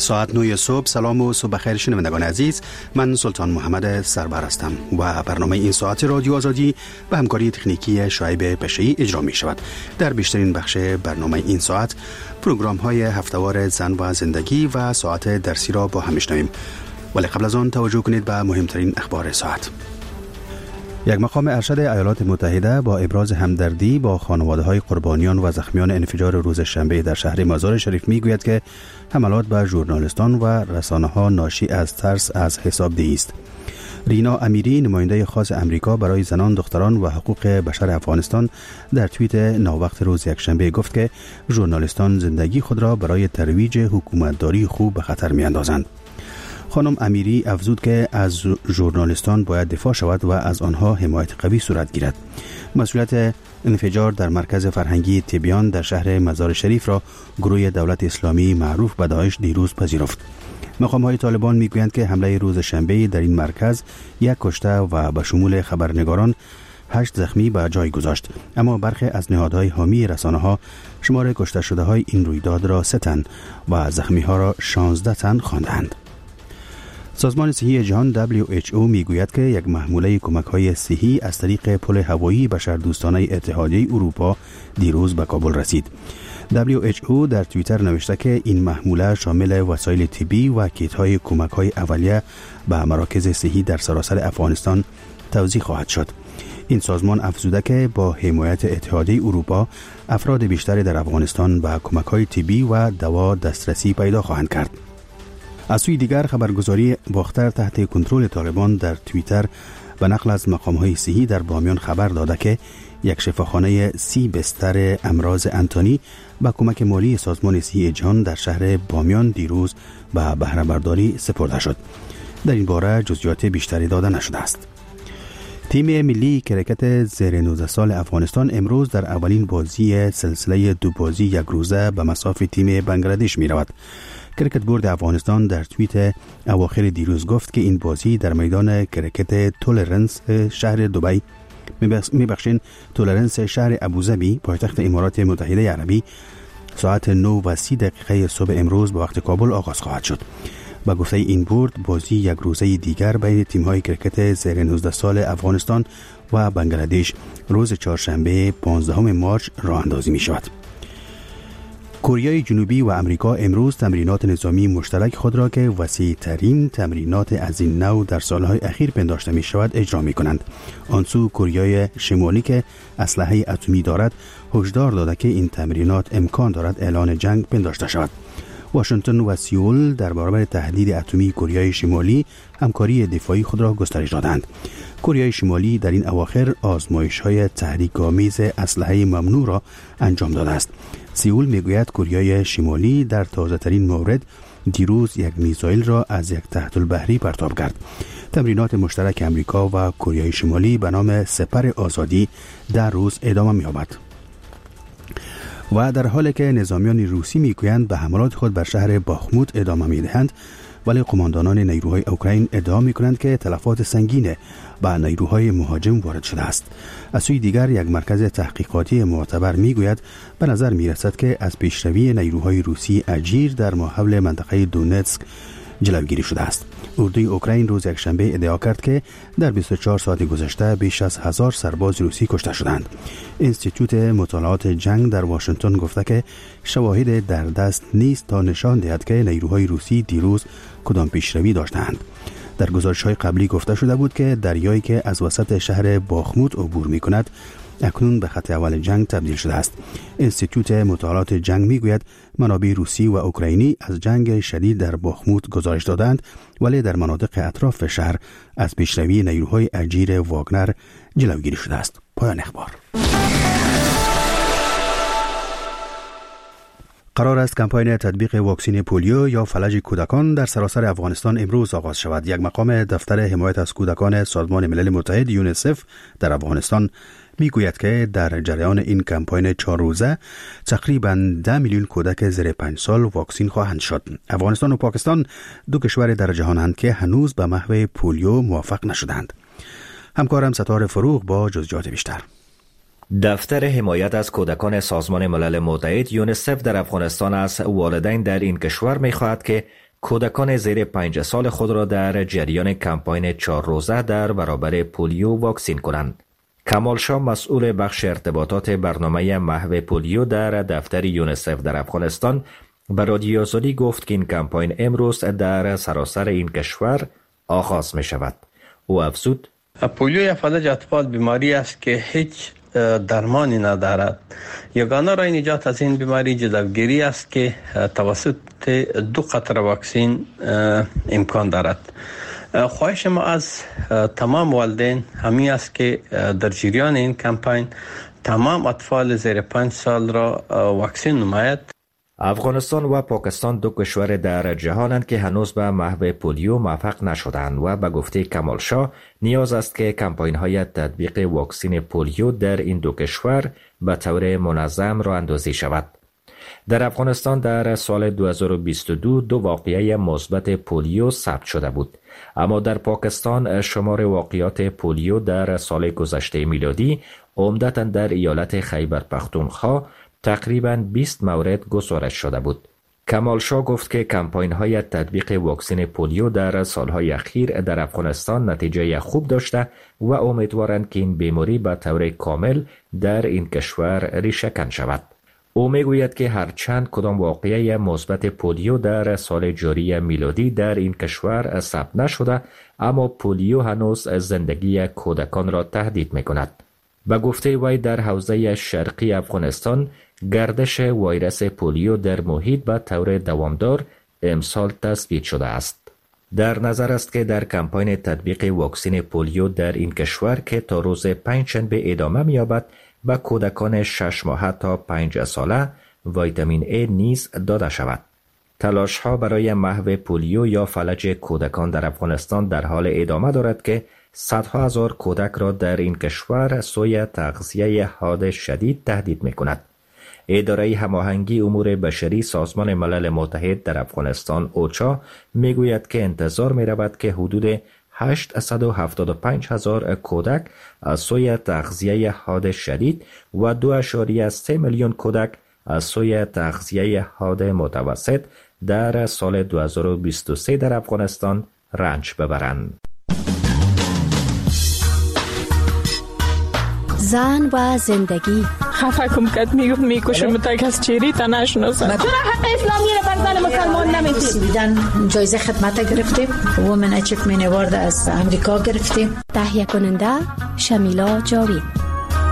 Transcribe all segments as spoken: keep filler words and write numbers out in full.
ساعت نه صبح. سلام و صبح بخیر شنوندگان عزیز، من سلطان محمد سربر هستم و برنامه این ساعت رادیو آزادی به همکاری تکنیکی شعیب پشه‌ای اجرا می شود. در بیشترین بخش برنامه این ساعت پروگرام های هفته‌وار زن و زندگی و ساعت درسی را با هم میشنویم، ولی قبل از آن توجه کنید به مهمترین اخبار ساعت. یک مقام ارشد ایالات متحده با ابراز همدردی با خانواده‌های قربانیان و زخمیان انفجار روز شنبه در شهر مزار شریف میگوید که حملات به ژورنالیستان و رسانه‌ها ناشی از ترس از حسابدهی است. رینا امیری، نماینده خاص امریکا برای زنان، دختران و حقوق بشر افغانستان، در توییت ناوقت روز یکشنبه گفت که ژورنالیستان زندگی خود را برای ترویج حکومتداری خوب به خطر می‌اندازند. خانم امیری افزود که از ژورنالیستان باید دفاع شود و از آنها حمایت قوی صورت گیرد. مسئولیت انفجار در مرکز فرهنگی تبیان در شهر مزار شریف را گروه دولت اسلامی معروف به داعش دیروز پذیرفت. مقام‌های طالبان میگویند که حمله روز شنبه در این مرکز یک کشته و به شمول خبرنگاران هشت زخمی به جای گذاشت، اما برخی از نهادهای حامی رسانه‌ها شمار کشته شده‌های این رویداد را سه تن و زخمی‌ها را شانزده تن خواندند. سازمان صحی جهان دبلیو اچ او میگوید که یک محموله کمک‌های صحی از طریق پل هوایی بشردوستانه اتحادیه اروپا دیروز به کابل رسید. دبلیو اچ او در توییتر نوشته که این محموله شامل وسایل طبی و کیت‌های کمک‌های اولیه به مراکز صحی در سراسر افغانستان توزیع خواهد شد. این سازمان افزوده که با حمایت اتحادیه اروپا افراد بیشتری در افغانستان به کمک‌های طبی و دوا دسترسی پیدا خواهند کرد. از سوی دیگر خبرگزاری باختر تحت کنترل طالبان در توییتر به نقل از مقام‌های صحی در بامیان خبر داده که یک شفاخانه سی بستر امراض انتانی با کمک مالی سازمان صحی جهان در شهر بامیان دیروز به بهره برداری سپرده شد. در این باره جزئیات بیشتری داده نشده است. تیم ملی کرکت زیر نوزده سال افغانستان امروز در اولین بازی سلسله دو بازی یک روزه به مصاف تیم بنگلادش می رود. کرکت بورد افغانستان در توییت اواخر دیروز گفت که این بازی در میدان کرکت تولرنس شهر دبی میبخشین تولرنس شهر ابوظبی پایتخت امارات متحده عربی ساعت نه و سی دقیقه صبح امروز به وقت کابل آغاز خواهد شد. با گفته این بورد بازی یک روزه دیگر بین تیم‌های کرکت زیر نوزده سال افغانستان و بنگلادش روز چهارشنبه پانزدهم مارس راه اندازی می شود. کره جنوبی و امریکا امروز تمرینات نظامی مشترک خود را که وسیع ترین تمرینات از این نوع در سالهای اخیر پنداشته می شود اجرا می کنند. آنسو کره شمالی که اسلحه اتمی دارد هشدار داده که این تمرینات امکان دارد اعلان جنگ پنداشته شود. واشنگتن و سئول در برابر تهدید اتمی کره شمالی همکاری دفاعی خود را گسترش دادند. کره شمالی در این اواخر آزمایش‌های تحریک‌آمیز اسلحه ممنوع را انجام داده است. سئول میگوید کره شمالی در تازه‌ترین مورد دیروز یک میزایل را از یک تحت البحری پرتاب کرد. تمرینات مشترک امریکا و کره شمالی به نام سپر آزادی در روز ادامه می‌یابد. و در حالی که نظامیان روسی میگویند به حملات خود بر شهر باخموت ادامه میدهند، ولی قماندانان نیروهای اوکراین ادعا میکنند که تلفات سنگین به نیروهای مهاجم وارد شده است. از سوی دیگر یک مرکز تحقیقاتی معتبر میگوید به نظر میرسد که از پیشروی نیروهای روسی اجیر در ماحول منطقه دونتسک جلوگیری شده است. اردوی اوکراین روز یکشنبه ادعا کرد که در بیست و چهار ساعت گذشته بیش از هزار سرباز روسی کشته شدند. انستیتوت مطالعات جنگ در واشنگتن گفته که شواهد در دست نیست تا نشان دهد که نیروهای روسی دیروز کدام پیشروی داشتند. در گزارش‌های قبلی گفته شده بود که دریایی که از وسط شهر باخموت عبور می‌کند اکنون به خط اول جنگ تبدیل شده است. انستیتوت مطالعات جنگ میگوید منابع روسی و اوکراینی از جنگ شدید در باخموت گزارش دادند، ولی در مناطق اطراف شهر از پیشروی نیروهای اجیر واگنر جلوگیری شده است. پایان اخبار. قرار است کمپاین تطبیق واکسن پولیو یا فلج کودکان در سراسر افغانستان امروز آغاز شود. یک مقام دفتر حمایت از کودکان سازمان ملل متحد یونیسف در افغانستان میگوید که در جریان این کمپاین چهار روزه تقریباً ده میلیون کودک زیر پنج سال واکسین خواهند شد. افغانستان و پاکستان دو کشور در جهانند که هنوز به محو پولیو موفق نشدند. همکارم ستاره فروغ با جزئیات بیشتر. دفتر حمایت از کودکان سازمان ملل متحد یونیسف در افغانستان از والدین در این کشور می‌خواهد که کودکان زیر پنج سال خود را در جریان کمپاین چهار روزه در برابر پولیو واکسین کنند. کمال شاه مسئول بخش ارتباطات برنامه محو پولیو در دفتر یونیسف در افغانستان به رادیو آزادی گفت که این کمپاین امروز در سراسر این کشور آغاز می شود. او افزود: پولیو یا فلج اطفال بیماری است که هیچ درمانی ندارد. یگانه راه نجات از این بیماری جلوگیری است که توسط دو قطره واکسین امکان دارد. خواهش ما از تمام والدین همین است که در جریان این کمپاین تمام اطفال زیر پنج سال را واکسین نماید. افغانستان و پاکستان دو کشور در جهانند که هنوز به محو پولیو موفق نشدند و به گفته کمال شاه نیاز است که کمپاین های تطبیق واکسین پولیو در این دو کشور به طور منظم راه اندازی شود. در افغانستان در سال دو هزار و بیست و دو دو واقعه مثبت پولیو ثبت شده بود، اما در پاکستان شمار واقعات پولیو در سال گذشته میلادی عمدتاً در ایالت خیبر پختونخوا تقریباً بیست مورد گزارش شده بود. کمال شاه گفت که کمپاین های تطبیق واکسن پولیو در سالهای اخیر در افغانستان نتیجه خوب داشته و امیدوارند که این بیماری به طور کامل در این کشور ریشه‌کن شود. او میگوید که هرچند کدام واقعه مثبت پولیو در سال جاری میلادی در این کشور ثبت نشده، اما پولیو هنوز زندگی کودکان را تهدید میکند. به گفته وی در حوزه شرقی افغانستان گردش ویروس پولیو در محیط به طور دوامدار امسال تثبیت شده است. در نظر است که در کمپاین تطبیق واکسن پولیو در این کشور که تا روز پنجشنبه ادامه می‌یابد به کودکان شش ماهه تا پنج ساله ویتامین A نیز داده شود. تلاش ها برای محو پولیو یا فلج کودکان در افغانستان در حال ادامه دارد که صدها هزار کودک را در این کشور سوی تغذیه حاد شدید تهدید می‌کند. اداره هماهنگی امور بشری سازمان ملل متحد در افغانستان اوچا میگوید که انتظار می‌رود که حدود هشتصد و هفتاد و پنج هزار کودک از سوی تغذیه حاد شدید و دو اشاریه سه میلیون کودک از سوی تغذیه حاد متوسط در سال دو هزار و بیست و سه در افغانستان رنج ببرند. زن و زندگی خفه کم کد میگفت میکشم تا کس چیری تا نشناسم. چرا حق اسلامی را بر زن مسلمان نمیدید؟ دیدن جایزه خدمت گرفتیم، وومن اچیومنت اوارد از امریکا گرفتیم. تهیه کننده شمیلا جاوید.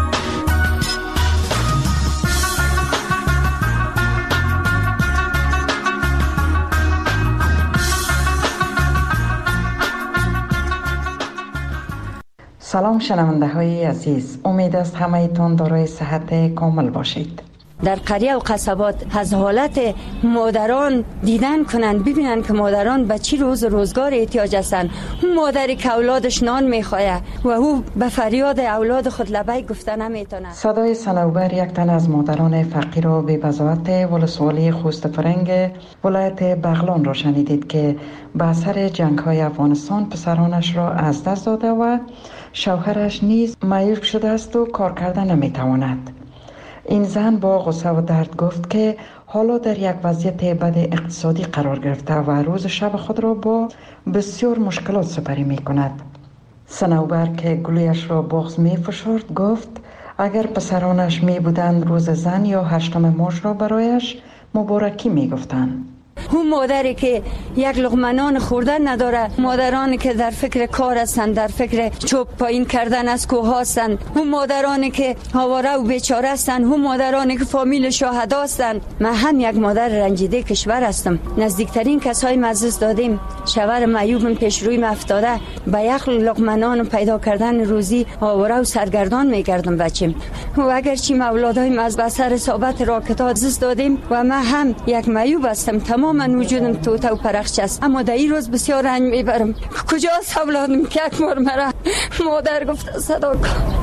سلام شنونده های عزیز، امید است همه ایتون دارای صحت کامل باشید. در قریه و قصبات از حالت مادران دیدن کنند، ببینن که مادران به چی روز روزگار احتیاج هستند. اون مادری که اولادش نان میخواه و او به فریاد اولاد خود لبیک گفته نمیتونه. صدای صنوبر یک تن از مادران فقیر و بی‌بضاعت ولسوالی خوست فرنگ ولایت بغلان را شنیدید که به اثر جنگ های افغانستان پسرانش را از دست داده و شوهرش نیز معیوب شده است و کار کردن نمیتواند. این زن با غصه و درد گفت که حالا در یک وضعیت بد اقتصادی قرار گرفته و روز شب خود را با بسیار مشکلات سپری می کند. صنوبر که گلویش را بغض می فشرد گفت اگر پسرانش می بودند روز زن یا هشتم مارچ را برایش مبارکی می گفتند. اون مادری که یک لقمه نان خوردن نداره، مادرانی که در فکر کار هستند، در فکر چوب پایین کردن از کوه هستند، اون مادرانی که آواره و بیچاره هستند، اون مادرانی که فامیل شهدا هستند. من هم یک مادر رنجیده کشور هستم. نزدیکترین کسای معزز دادیم، شوهر معیوبم پیش روی افتاده، به یک لقمه نان پیدا کردن روزی آواره و سرگردان میگردم بچم. و اگر چی اولادای از بسر ثابت راکت عزیز دادیم و من هم یک معیوب هستم، تمام من وجودم توته و پرخش است، اما در این روز بسیار رنج میبرم. کجاست اولادم که یک بار مرا مادر گفت صدا کن.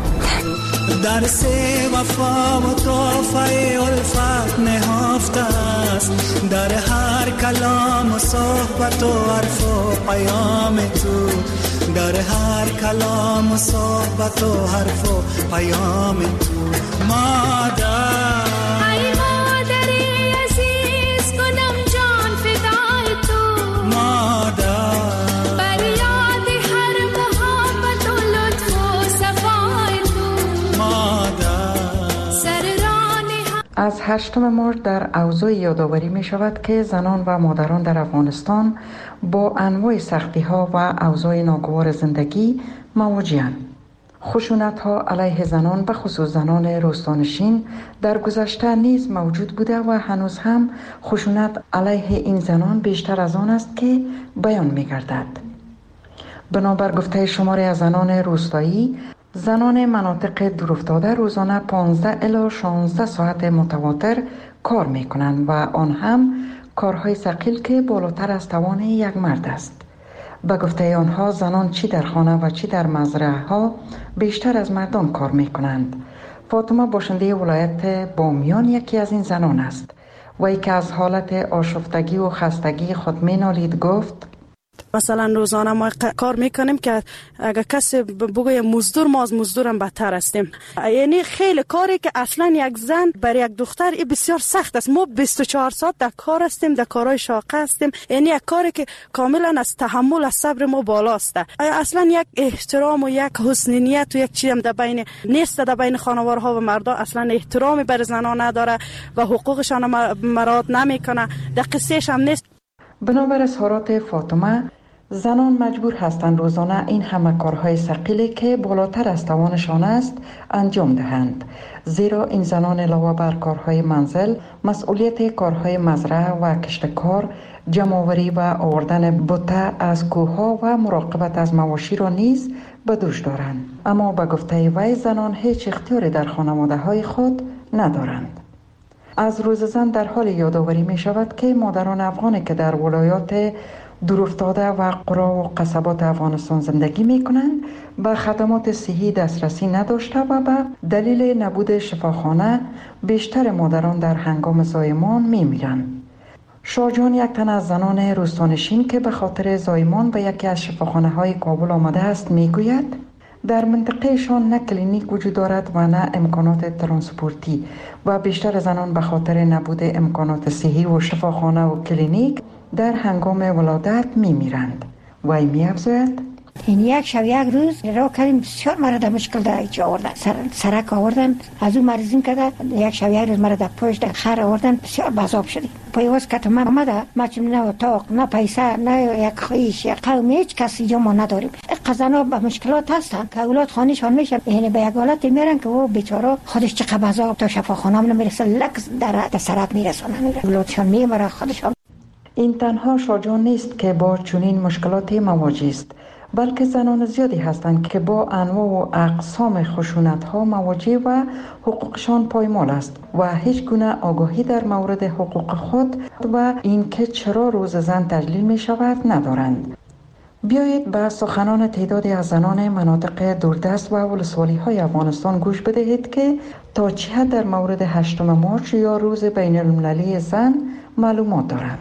درس وفا و توفه الفت نهفته است در هر کلام و صحبت و حرف و پیام تو، در هر کلام و صحبت و حرف و پیام تو مادر. ای مادری عزیز کنم جان فدای تو، از هشتم مارچ در اوضاع یادآوری می شود که زنان و مادران در افغانستان با انواع سختی ها و اوضاع ناگوار زندگی مواجه‌اند. خشونت ها علیه زنان به خصوص زنان روستانشین در گذشته نیز موجود بوده و هنوز هم خشونت علیه این زنان بیشتر از آن است که بیان می گردد. بنابر گفته شماری از زنان روستایی، زنان مناطق دورافتاده روزانه پانزده الی شانزده ساعت متواتر کار می کنند و آن هم کارهای ثقیل که بالاتر از توان یک مرد است. به گفته آنها زنان چی در خانه و چی در مزرعه ها بیشتر از مردان کار می کنند. فاطمه باشنده ولایت بامیان یکی از این زنان است. وی که از حالت آشفتگی و خستگی خود می نالید گفت: مثلا روزانه ما کار میکنیم که اگر کسی بگه مزدور، ما از مزدورم بدتر هستیم. یعنی خیلی کاری که اصلا یک زن برای یک دختر این بسیار سخت است. ما بیست و چهار ساعت در کار هستیم، در کارهای شاقه هستیم. یعنی یک کاری که کاملا از تحمل، از صبر ما بالاست. اصلا یک احترام و یک حسن نیت و یک چیزی هم در بین نیست. در بین خانوارها و مردا اصلا احترامی بر زنان نداره و حقوقشان مراعات نمیکنه. در قصهش هم نیست. بنابر اظهارات فاطمه، زنان مجبور هستند روزانه این همه کارهای ثقیلی که بالاتر از توانشان است انجام دهند، زیرا این زنان علاوه بر کارهای منزل مسئولیت کارهای مزرعه و کشتکار، جمع‌آوری و آوردن بوته از کوه‌ها و مراقبت از مواشی را نیز به دوش دارند. اما به گفته وی زنان هیچ اختیاری در خانواده‌های خود ندارند. از روز زن در حال یادآوری می شود که مادران افغانی که در ولایات دورافتاده و قرا و قصبات افغانستان زندگی می کنند به خدمات صحی دسترسی نداشته و به دلیل نبود شفاخانه بیشتر مادران در هنگام زایمان می میرند. شاجان یک تن از زنان روستانشین که به خاطر زایمان به یکی از شفاخانه های کابل آمده است می گوید: در منطقهشان نه کلینیک وجود دارد و نه امکانات ترانسپورتی و بیشتر زنان به خاطر نبود امکانات صحی و شفاخانه و کلینیک در هنگام ولادت می میرند. وی می افزاید: این یک شب یک روز را کردیم، بسیار مرا در مشکل در ایچ آوردن، سر، سرک آوردن، از اون مریضیم کرده. یک شب یک روز مرا در پشت در خر آوردن، بسیار بذاب شدیم. پیواز کتم من آمده، مچم نه اتاق، نه پیسه، نه یک خیش، یک قوم، هیچ کسی جا ما نداریم. قزنا به مشکلات هستن که اولاد خانهشان میشن، یعنی به یک حالتی میرن که او بیچاره خودش چقدر بذاب تا شفاخانه هم نمیرسه، لکس در در سرک میرسونن، اولادشان میمره خودشان. این تنها شاجان نیست که با چنین مشکلاتی مواجه است، بلکه زنان زیادی هستند که با انواع و اقسام خشونت ها مواجه و حقوقشان پایمال است و هیچ گونه آگاهی در مورد حقوق خود و اینکه چرا روز زن تجلیل می شود ندارند. بیایید به سخنان تعدادی از زنان مناطق دوردست و ولسوالی های افغانستان گوش بدهید که تا چه حد در مورد هشتم مارچ یا روز بین المللی زن معلومات دارند.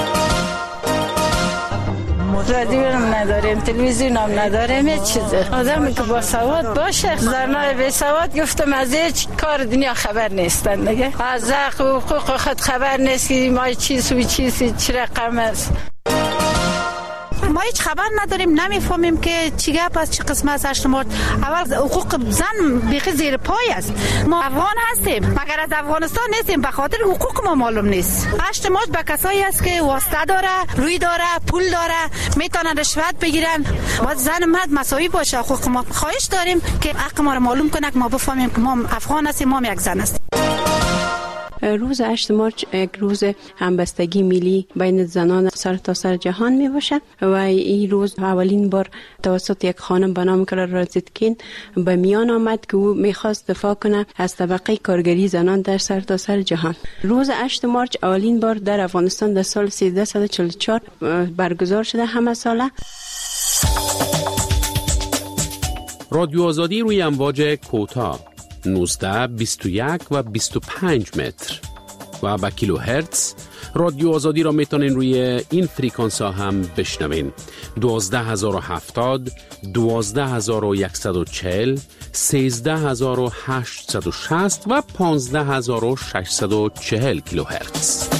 رادیو هم نداریم، تلویزیون هم نداریم، هیچ چیزه. آدمی که با سواد باشه، زنای بی سواد گفتم از هیچ کار دنیا خبر نیستن دیگه. از حق و حقوق خود خبر نیست که ما چیز و چیزی چه رقم است. ما هیچ خبر نداریم، نمیفهمیم که چی گپ است، چی قسمت است هشتم مارچ. اول حقوق زن بیخی زیر پای است. ما افغان هستیم مگر از افغانستان نیستیم، به خاطر حقوق ما معلوم نیست. هشتم مارچ به کسایی است که واسطه داره، روی داره، پول داره، میتونن رشوت بگیرن. باید زن مرد مساوی باشه. حقوق ما خواهش داریم که حق ما رو معلوم کنه که ما بفهمیم که ما افغان هستیم، ما یک زن هستیم. روز هشتم مارچ یک روز همبستگی ملی بین زنان سر تا سر جهان می باشه و این روز اولین بار توسط یک خانم به نام کلارا زیتکین به میان آمد که او میخواست دفاع کنه از طبقه کارگری زنان در سر تا سر جهان. روز هشتم مارچ اولین بار در افغانستان در سال سیزده چهل و چهار برگزار شده همه ساله. رادیو آزادی روی امواج کوتاه نوزده، بیست و یک و بیست و پنج متر و با کیلو هرتز. رادیو آزادی را میتونین روی این فریکانس ها هم بشنوین: دوازده هزار و هفتاد، دوازده هزار و صد و چهل، سیزده هزار و هشتصد و شصت و پانزده هزار و ششصد و چهل کیلو هرتز.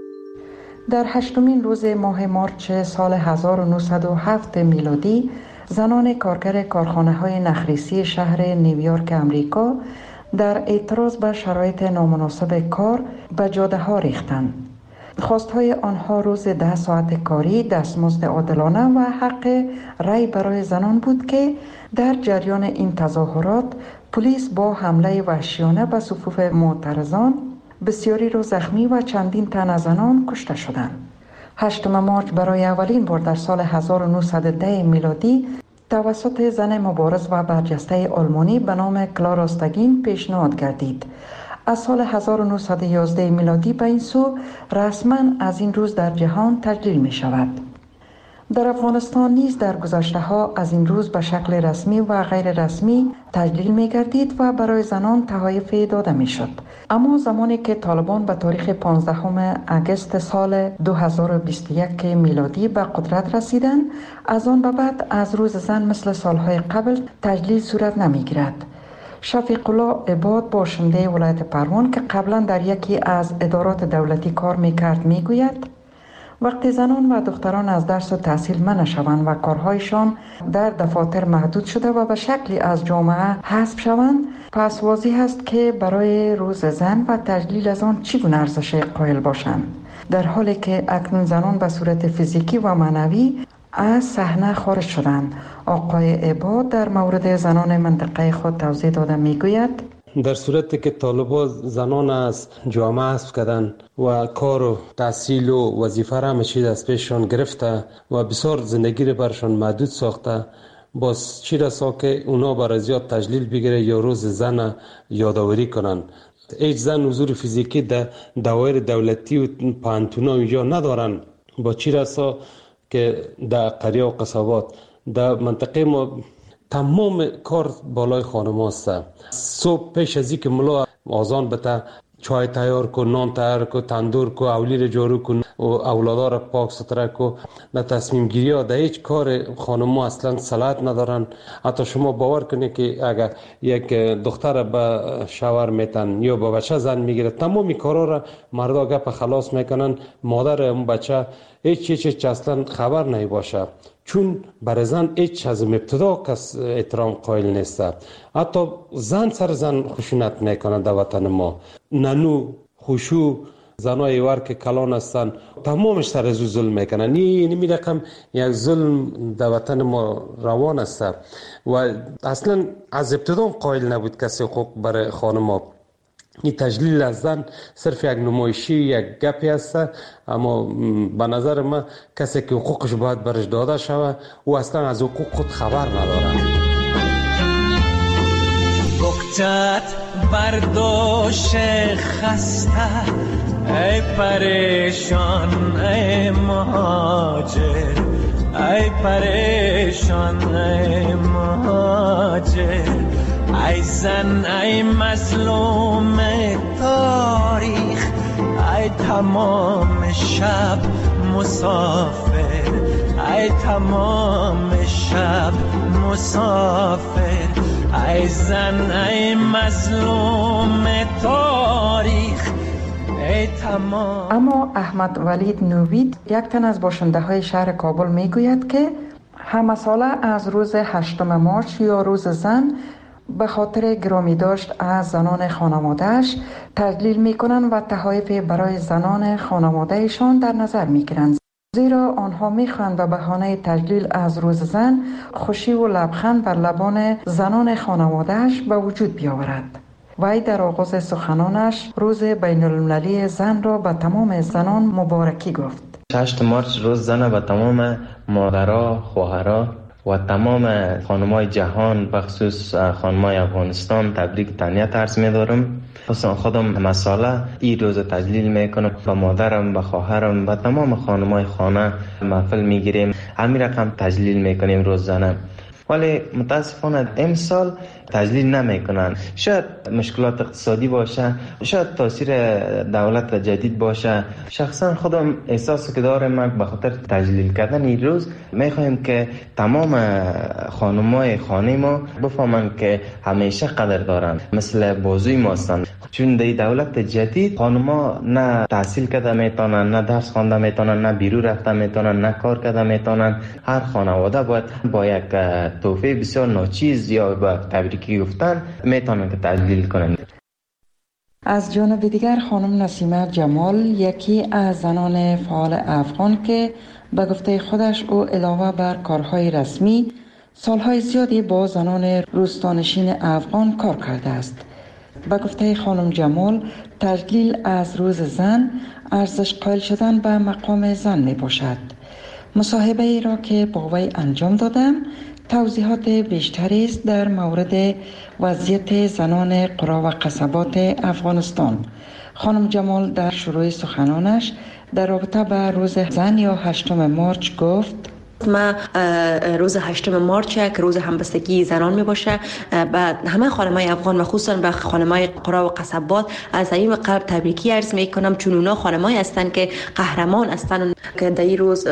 در هشتمین روز ماه مارچ سال هزار و نهصد و هفت میلادی زنان کارگر کارخانه های نخریسی شهر نیویورک امریکا در اعتراض به شرایط نامناسب کار به جاده ها ریختند. خواستهای آنها روز ده ساعت کاری، دستمزد عادلانه و حق رأی برای زنان بود که در جریان این تظاهرات پلیس با حمله وحشیانه به صفوف معترضان بسیاری را زخمی و چندین تن از زنان کشته شدند. هشتم مارچ برای اولین بار در سال هزار و نهصد و ده میلادی توسط زن مبارز و برجسته آلمانی به نام کلارا استگین پیشنهاد گردید. از سال هزار و نهصد و یازده میلادی به این سو رسما از این روز در جهان تجلیل می شود. در افغانستان نیز در گذشته ها از این روز به شکل رسمی و غیر رسمی تجلیل می گردید و برای زنان تحایف داده می شد. اما زمانی که طالبان به تاریخ پانزدهم اگست سال دو هزار و بیست و یک میلادی به قدرت رسیدند، از آن به بعد از روز زن مثل سالهای قبل تجلیل صورت نمی گیرد. شفیق الله عباد، باشنده ولایت پروان که قبلا در یکی از ادارات دولتی کار میکرد، میگوید وقتی زنان و دختران از درس و تحصیل منع شوند و کارهایشان در دفاتر محدود شده و به شکلی از جامعه حذف شوند، پس واضح است که برای روز زن و تجلیل از آن چگونه ارزش قائل باشند، در حالی که اکنون زنان به صورت فیزیکی و معنوی از صحنه خارج شدند. آقای عباد در مورد زنان منطقه خود توضیح داده میگوید در صورتی که طالبان زنان از جامعه حذف کردن و کار و تحصیل و وظیفه را همه چیز از پیششان گرفته و بسیار زندگی را برشان محدود ساخته، باز چی رسا که اونا برای زیاد تجلیل بگیره یا روز زن یادآوری کنن. هیچ زن حضور فیزیکی در دوایر دولتی و پانتونا اینجا ندارن. با چی رسا که در قریه و قصبات در منطقه ما تمام کار بالای خانم هست. صبح پیش از اینکه ملا آزان بته چای تیار کن، نان تیار کن، تندور کن، اولی رو جارو کن و اولادا رو پاک ستره کن. در تصمیم گیری ها در هیچ کار خانم ها اصلا صلاحیت ندارن. حتی شما باور کنید که اگر یک دختر به شوهر میتن یا به بچه زن میگیره، تمامی کارا را مردا گپ خلاص میکنن، مادر اون بچه هیچ چیز اصلا خبر نمی باشه، چون برای زن هیچ از ابتدا کس احترام قائل نیست. حتی زن سر زن خشونت میکنن در وطن ما. ننو خوشو زنای وار که کلان هستن تمامش سر از ظلم میکنن. نی نمی رقم یک ظلم در وطن ما روان است و اصلا از ابتدا قائل نبود کسی حقوق برای خانم ها. این تجلیل از زن صرف یک نمایشی، یک گپی است، اما به نظر من کسی که حقوقش باید برش داده شود او اصلا از حقوق خود خبر ندارد. بکچت برداشت خسته ای پریشان ای مهاجر، ای پریشان ای مهاجر، ای زن ای مظلوم تاریخ، ای تمام شب مسافر، ای تمام شب مسافر، ای زن ای مظلوم تاریخ، ای تمام. اما احمد ولید نوید، یک تن از باشنده های شهر کابل، میگوید که همه ساله از روز هشتم مارچ یا روز زن به خاطر گرامی داشت از زنان خانوادهش تجلیل میکنن و تحایف برای زنان خانوادهشان در نظر میگیرند، زیرا آنها میخواهند به بهانه تجلیل از روز زن خوشی و لبخند بر لبان زنان خانوادهش به وجود بیاورد. وی در آغاز سخنانش روز بین المللی زن را به تمام زنان مبارکی گفت. هشتم مارچ روز زن به تمام مادرها، خواهرها و تمام خانمای جهان، بخصوص خانمای افغانستان، تبریک تهنیت عرض می‌دارم. خصوصا خودم مساله این روز تجلیل میکنم، با مادرم، با خواهرم، با تمام خانمای خانه محفل میگیریم، همین رقم تجلیل میکنیم روز زنه. ولی متاسفانه امسال تجلیل نمیکنن. شاید مشکلات اقتصادی باشه، شاید تاثیر دولت جدید باشه. شخصا خودم احساس که دارم به خاطر تجلیل کردن این روز میخوایم که تمام خانمای خانه ما بفهمن که همیشه قدر دارن، مثل بازوی ما هستن. چون در دولت جدید خانما نه تحصیل کرده میتونن، نه درس خوانده میتونن، نه بیرون رفته میتونن، نه کار کرده میتونن. هر خانواده باید با یک تحفه بسیار ناچیز یا با تبریکی گفتن میتونن که تجلیل کنن. از جانب دیگر خانم نسیمه جمال، یکی از زنان فعال افغان که به گفته خودش او علاوه بر کارهای رسمی سالهای زیادی با زنان روستانشین افغان کار کرده است. به گفته خانم جمال، تجلیل از روز زن ارزش قائل شدن به مقام زن می باشد. مصاحبه ای را که با وی انجام دادم توضیحات بیشتری است در مورد وضعیت زنان قرا و قصبات افغانستان. خانم جمال در شروع سخنانش در رابطه به روز زن یا هشتم مارچ گفت: ما روز هشتم مارچ که روز همبستگی زنان می باشه، بعد همه خانمای افغان و خصوصا به خانمای قرا و قصبات از این قلب تبریکی عرض می کنم، چون اونا خانمای هستند که قهرمان هستند. که در این روز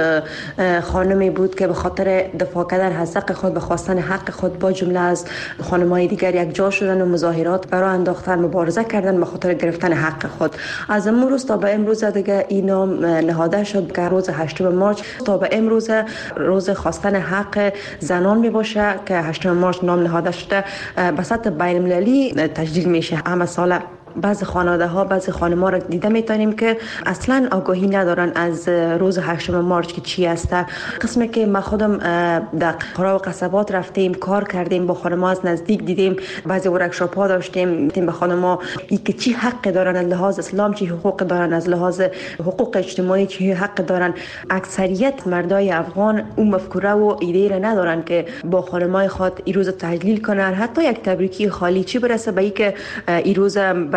خانمی بود که به خاطر دفاع کردن از حق خود، به خواستن حق خود با جمله از خانمای دیگر یک جا شدن و مظاهرات برای انداختن، مبارزه کردن به خاطر گرفتن حق خود. از اون روز تا به امروز دیگه این نام نهاده شد که روز هشتم مارچ تا به امروز روز خواستن حق زنان می باشه که هشتم مارچ نام نهاده شده. به سطح بین المللی تجلیل میشه. همه ساله بعض خانواده ها، بعض خانم ها را دیده میتونیم که اصلا آگاهی ندارن از روز هشتم مارچ که چی است. قسمی که ما خودم در قرا و قصبات رفتیم، کار کردیم، با خانم ها از نزدیک دیدیم، بعضی ورکشاپ ها داشتیم، دیدیم به خانم ها ای که چی حق دارن از لحاظ اسلام، چی حقوق دارن از لحاظ حقوق اجتماعی، چی حق دارن. اکثریت مردای افغان اون مفکوره و ایده را ندارن که با خانم های خود این روز تجلیل کنن، حتی یک تبریکی خالی، چی برسه به اینکه این روز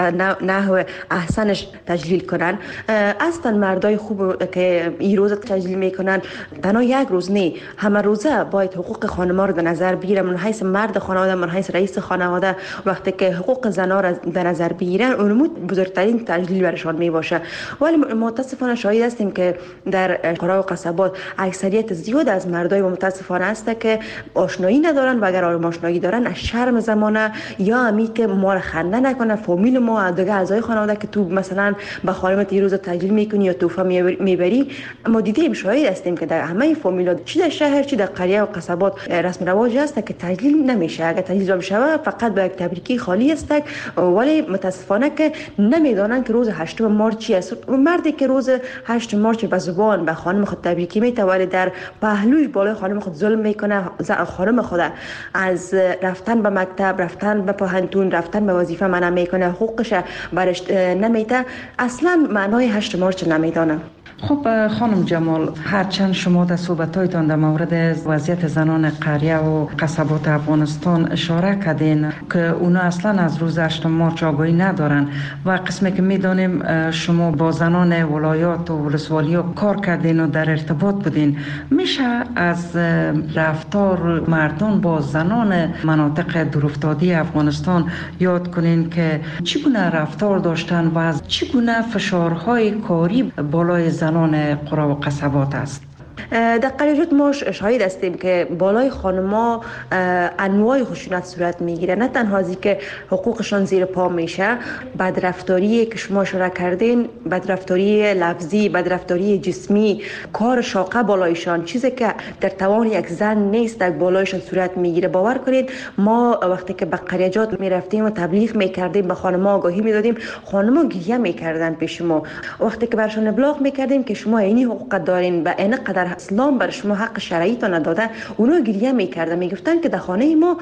نحو احسنش تجلیل کنن. اصلا مردای خوب که این روز تجلیل میکنن تنها یک روز نه، همه روزه باید حقوق خانم‌ها رو در نظر بگیرن. من حیث مرد خانواده، من حیث رئیس خانواده، وقتی که حقوق زن‌ها رو در نظر بگیرن اون بزرگترین تجلیل برشان می باشه. ولی متاسفانه شاهد هستیم که در قرا و قصبات اکثریت زیاد از مردای متاسفانه است که آشنایی ندارن و اگر آشنایی دارن از شرم زمانه یا امی که ما رو خنده نکنه فامیل ما دیگه اعضای خانواده که تو مثلا به خانمت این روز تجلیل میکنی یا تحفه میبری. ما دیدیم، شاهد هستیم که در همه فامیلا چی در شهر چی در قریه و قصبات رسم رواج است که تجلیل نمیشه. اگر تجلیل بشه فقط به یک تبریکی خالی است، ولی متاسفانه که نمیدونن که روز هشتم مارچ چی است. مردی که روز هشتم مارچ به زبان به خانم خود تبریکی میته ولی در پهلوی بالای خانم خود ظلم میکنه، خانم خود از رفتن به مکتب، رفتن به پوهنتون، رفتن به وظیفه منع میکنه، حقوقش برش نمیده، اصلا معنای هشت مارچ نمیدانم. خب خانم جمال، هرچند شما در صحبت‌هایتان در مورد وضعیت زنان قریه و قصبات افغانستان اشاره کردین که اونا اصلا از روز هشتم مارچ آگاهی ندارن و قسمی که میدانیم شما با زنان ولایات و ولسوالی‌ها کار کردین و در ارتباط بودین، میشه از رفتار مردان با زنان مناطق دورافتاده افغانستان یاد کنین که چگونه رفتار داشتن و از چگونه فشارهای کاری بالای زنان قرا و قصبات است؟ در قریجات ما شاهد هستیم که بالای خانما انواع خشونت صورت میگیره. نه تنها ازی که حقوقشان زیر پا میشه، بدرفتاری که شما اشاره کردین، بدرفتاری لفظی، بدرفتاری جسمی، کار شاقه بالایشان، چیزی که در توان یک زن نیست در بالایشان صورت میگیره. باور کنید ما وقتی که به قریجات میرفتیم و تبلیغ میکردیم، به خانما آگاهی میدادیم، خانما گریه میکردن پیش ما. وقتی که برشان ابلاغ میکردیم که شما اینی حقوق دارین، به این قدر اسلام بر شما حق شرعی تا نداده، اونا گریه میکردن، میگفتن که در خانه ما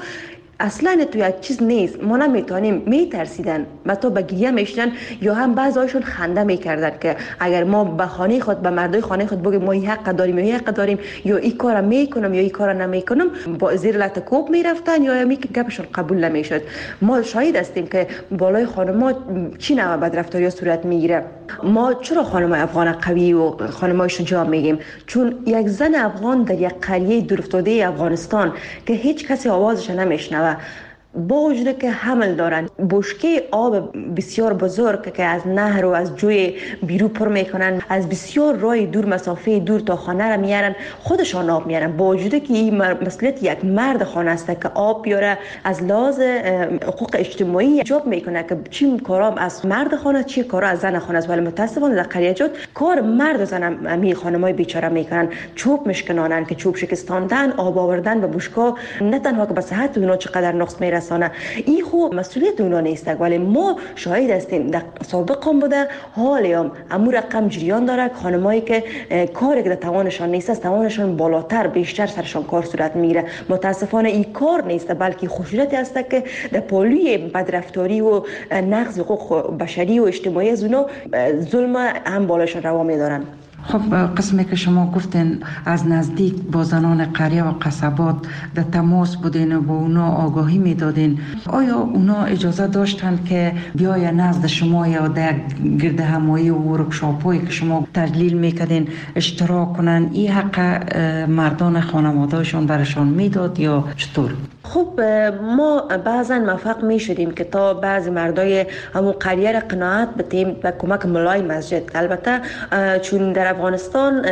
اصلا تو یک چیز نیست، ما نمیتونیم. میترسیدن و تو به گریه میشدن یا هم بعضیشون خنده میکردن که اگر ما به خانه خود به مردای خانه خود بگیم ما این حق داریم یا این حق داریم یا این کارا میکنم یا این کارا نمیکنم، با زیر لط کوب میرفتن یا می که گپشون قبول نمیشد. ما شاهد هستیم که بالای خانم‌ها چی نوع بدرفتاری صورت میگیره. ما چرا خانم‌های افغان قوی و خانم‌های شجاع میگیم؟ چون یک زن افغان در یک قریه دورافتاده افغانستان که هیچ کسی آوازش نمیشنوه، با وجود که حمل دارن، بشکه آب بسیار بزرگ که از نهر و از جوی بیرو پر میکنن، از بسیار راه دور مسافه دور تا خانه را میارن، خودشان آب میارن، با وجود که این مسئولیت یک مرد خانه است که آب بیاره. از لحاظ حقوق اجتماعی جواب میکنه که چی کارا از مرد خانه چی کارا از زن خانه است، ولی متاسفانه در قریه‌جات کار مرد و زن می خانمای بیچاره میکنن، چوب مشکنانن که چوب شکستاندن، آب آوردن به بشکا، نه تنها که به صحت اونا چقدر نقص میرسه، این خوب مسئولیت اونا نیست، ولی ما شاهد هستیم در سابق هم بوده، حالی هم امور رقم جریان داره. خانمایی که کاری که در توانشان نیست است، توانشان بالاتر بیشتر سرشان کار صورت میگیره. متاسفانه این کار نیست، بلکه خشونتی است که در پالوی بدرفتاری و نقض حقوق بشری و اجتماعی از اونا ظلم هم بالاشان روا میدارن. خب قسمی که شما گفتین از نزدیک با زنان قریه و قصبات در تماس بودین و با اونا آگاهی میدادین، آیا اونا اجازه داشتن که بیای نزد شما یا در گرد همایی و ورکشاپ هایی که شما تجلیل میکردین اشتراک کنن؟ این حق مردان خانوادهشون برشان میداد یا چطور؟ خب ما بعضا موفق می شدیم که تا بعض مردای همون قریه را قناعت بدیم به کمک ملای مسجد. البته چون در افغانستان